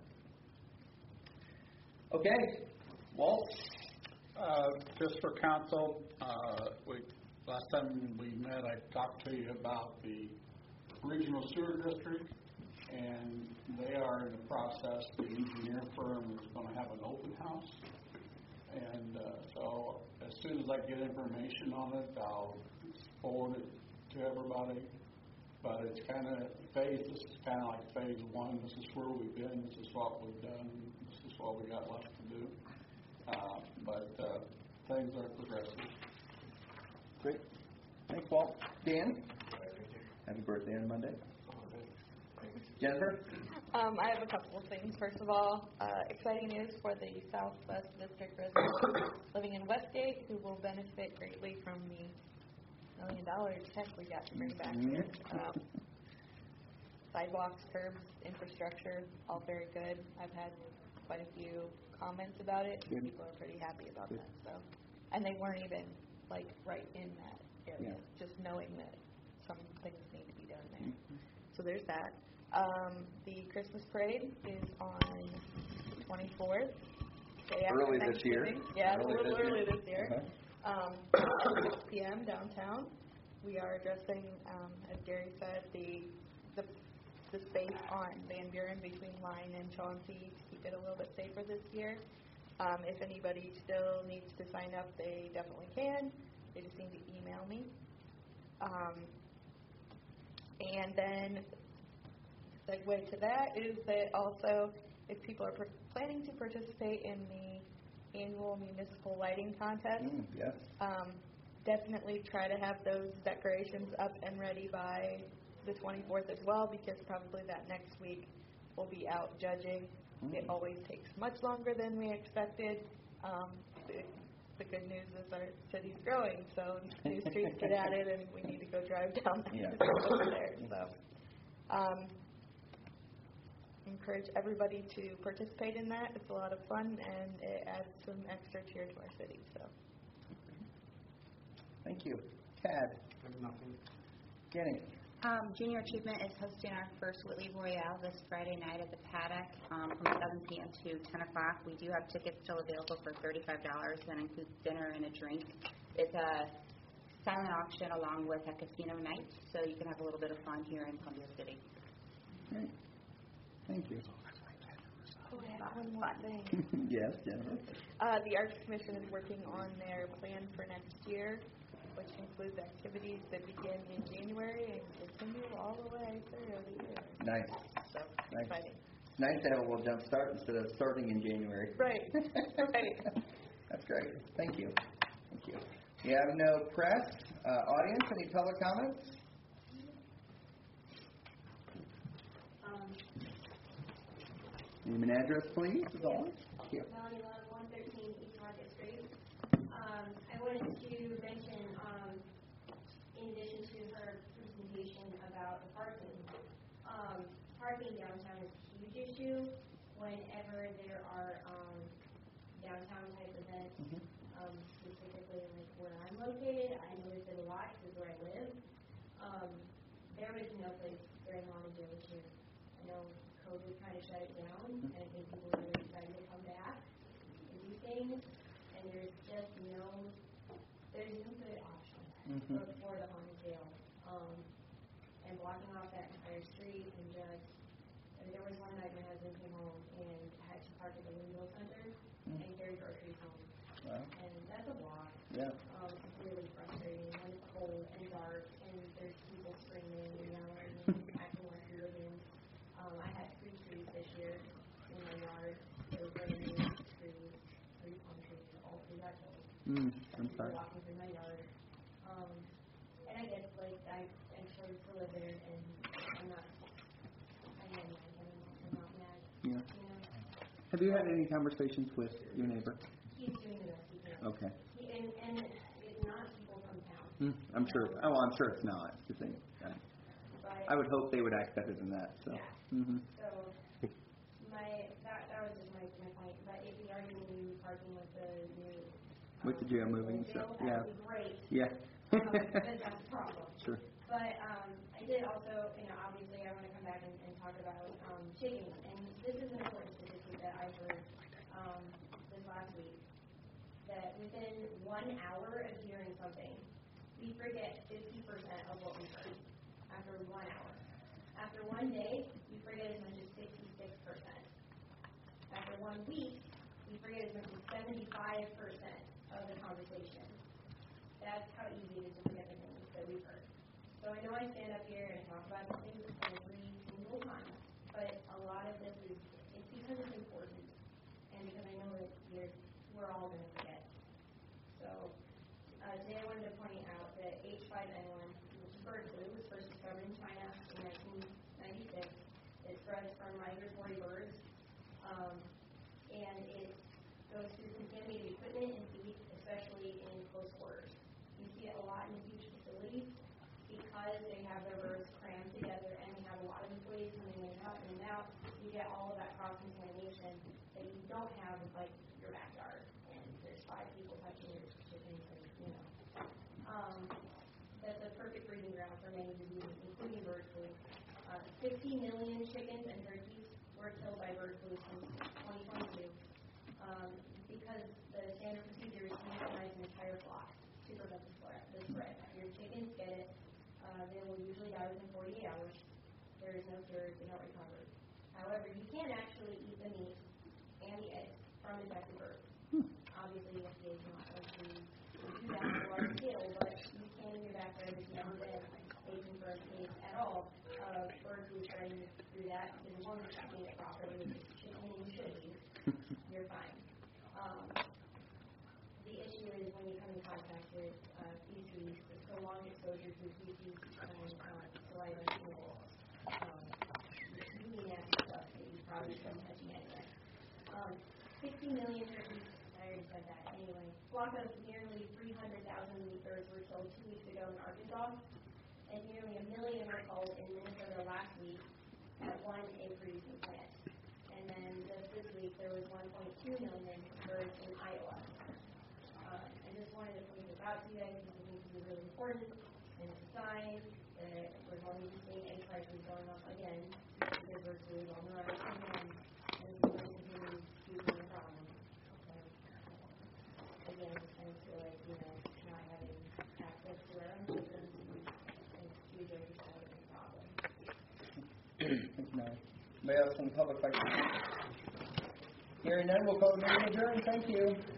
Speaker 1: that. Okay, Walt?
Speaker 7: Just for council, last time we met, I talked to you about the regional sewer district, and they are in the process. The engineer firm is going to have an open house, and so as soon as I get information on it, I'll forward it to everybody. But it's kind of this is kind of like phase one. This is where we've been. This is what we've done. This is what we got left to do. But things are progressive.
Speaker 1: Great. Thanks, Walt. Dan? Happy birthday on Monday. Jennifer?
Speaker 5: I have a couple of things. First of all, exciting news for the Southwest District residents living in Westgate who will benefit greatly from the $1 million check we got to bring back here. Sidewalks, curbs, infrastructure, all very good. I've had quite a few comments about it.
Speaker 1: Good.
Speaker 5: People are pretty happy about that. So, and they weren't even right in that area. Just knowing that some things need to be done there. So there's that. The Christmas parade is on the 24th. Day after
Speaker 1: Early this year.
Speaker 5: Yeah, it's a little early this year. 6 p.m. downtown. We are addressing, as Gary said, the space on Van Buren between Line and Chauncey to keep it a little bit safer this year. If anybody still needs to sign up, they definitely can. They just need to email me. And then segue to that is that also if people are planning to participate in the annual municipal lighting contest,
Speaker 1: Yes.
Speaker 5: definitely try to have those decorations up and ready by the 24th as well, because probably that next week we'll be out judging. It always takes much longer than we expected. The good news is our city's growing, so new streets get added and we need to go drive down there. So encourage everybody to participate in that. It's a lot of fun and it adds some extra cheer to our city. So
Speaker 1: Thank you. Tad?
Speaker 6: Nothing.
Speaker 1: Jenny?
Speaker 13: Junior Achievement is hosting our first Whitley Royale this Friday night at the Paddock from 7 p.m. to 10 o'clock. We do have tickets still available for $35. That includes dinner and a drink. It's a silent auction along with a casino night, so you can have a little bit of fun here in Columbia City.
Speaker 1: Great. Thank you.
Speaker 5: one more thing.
Speaker 1: Yes, Jennifer?
Speaker 5: The Arts Commission is working on their plan for next year, which includes activities that begin in January and continue all the way through the year.
Speaker 1: Nice.
Speaker 5: So,
Speaker 1: Nice.
Speaker 5: exciting.
Speaker 1: It's nice to have a little jump start instead of starting in January.
Speaker 5: Right. Right.
Speaker 1: That's great. Thank you. Thank you. We have no press. Audience, any public comments? Name and address, please, as always. Thank you.
Speaker 9: Melanie Love, 113 East Market Street.
Speaker 14: I wanted to mention, in addition to her presentation about the parking, parking downtown is a huge issue whenever there are downtown type events, specifically like where I'm located. I notice it a lot because where I live. There was no place very long ago this year. I know COVID kind of shut it down, and I think people are really excited to come back and do things, and there's just no good option for the haunted jail. And blocking off that entire street and just, there was one night my husband came home and had to park at the Windmill Center and carry groceries home.
Speaker 1: Wow.
Speaker 14: And that's a block.
Speaker 1: Yeah.
Speaker 14: It's really frustrating when it's cold and dark and there's people screaming and yelling and acting like hooligans. I had 3 trees this year in my yard. There were brand new trees, 3 palm trees, all 3 got killed.
Speaker 1: I'm sorry.
Speaker 14: Walking through my yard. And I guess, like, I'm chose to live there, and I'm not mad.
Speaker 1: Yeah.
Speaker 14: You know?
Speaker 1: Have you had any conversations with your neighbor?
Speaker 14: He's doing the best he can.
Speaker 1: Okay.
Speaker 14: And it's not people from town.
Speaker 1: I'm sure. Oh, I'm sure it's not. The thing. I would hope they would act better than that. So.
Speaker 14: Yeah. So that was just my point. But if we are going to be parking with the new
Speaker 1: with the jail moving stuff,
Speaker 14: that would be great.
Speaker 1: Yeah.
Speaker 14: But that's the problem.
Speaker 1: Sure.
Speaker 14: But I did also, obviously I want to come back and talk about chickens. And this is an important statistic that I heard this last week. That within 1 hour of hearing something, we forget 50% of what we heard after 1 hour. After 1 day, we forget as much as 66%. After 1 week, we forget as much as 75% of the conversation. That's how easy it is to forget the things that we've heard. So I know I stand up here and talk about these things every single time, but a lot of this it's because it's important, and because I know that we're all going to forget. So today I wanted to point out that H5N1, which is bird flu, was first discovered in China in 1996. It spreads from migratory birds, and it goes through contaminated equipment and feed, especially in close quarters. You see it a lot in huge facilities because they have their birds crammed together and they have a lot of employees coming in and out. You get all of that cross-contamination that you don't have with, like, your backyard. And there's 5 people touching your chickens, and, that's a perfect breeding ground for many diseases, including bird flu. 50 million chickens and turkeys were killed by bird flu since 2022 because the standard procedure is to euthanize an entire flock to prevent the spread. Your chickens get it. They will usually die within 48 hours. There is no cure. They don't recover. However, you can actually eat the meat and the eggs from infected birds. Obviously, FDA is not going to do that on a large scale, but you can in your backyard if you haven't been a confirmed case at all of bird flu spreading through that, because as long as you're eating it properly, which is chicken you should eat, you're fine. The issue is when you come in contact with feces, prolonged exposure to feces and saliva and fuel. Really nasty stuff that you probably shouldn't be touching anyway. 60 million turkeys, I already said that anyway. Flock of nearly 300,000 birds were killed 2 weeks ago in Arkansas, and nearly 1 million were killed in Minnesota last week at one egg producing plant. And then just this week there was 1.2 million birds in Iowa. I just wanted to point this out to you guys because I think this is really important, and it's a sign that we're going to be seeing egg prices going up again because bird flu is on the rise again, and it's going to continue to be a problem. Again, I feel like, not having access to our own systems is a huge oversight of the problem.
Speaker 1: Thank you, Mary. Anybody else in the public like to? Hearing none, we'll call the meeting adjourned. Thank you.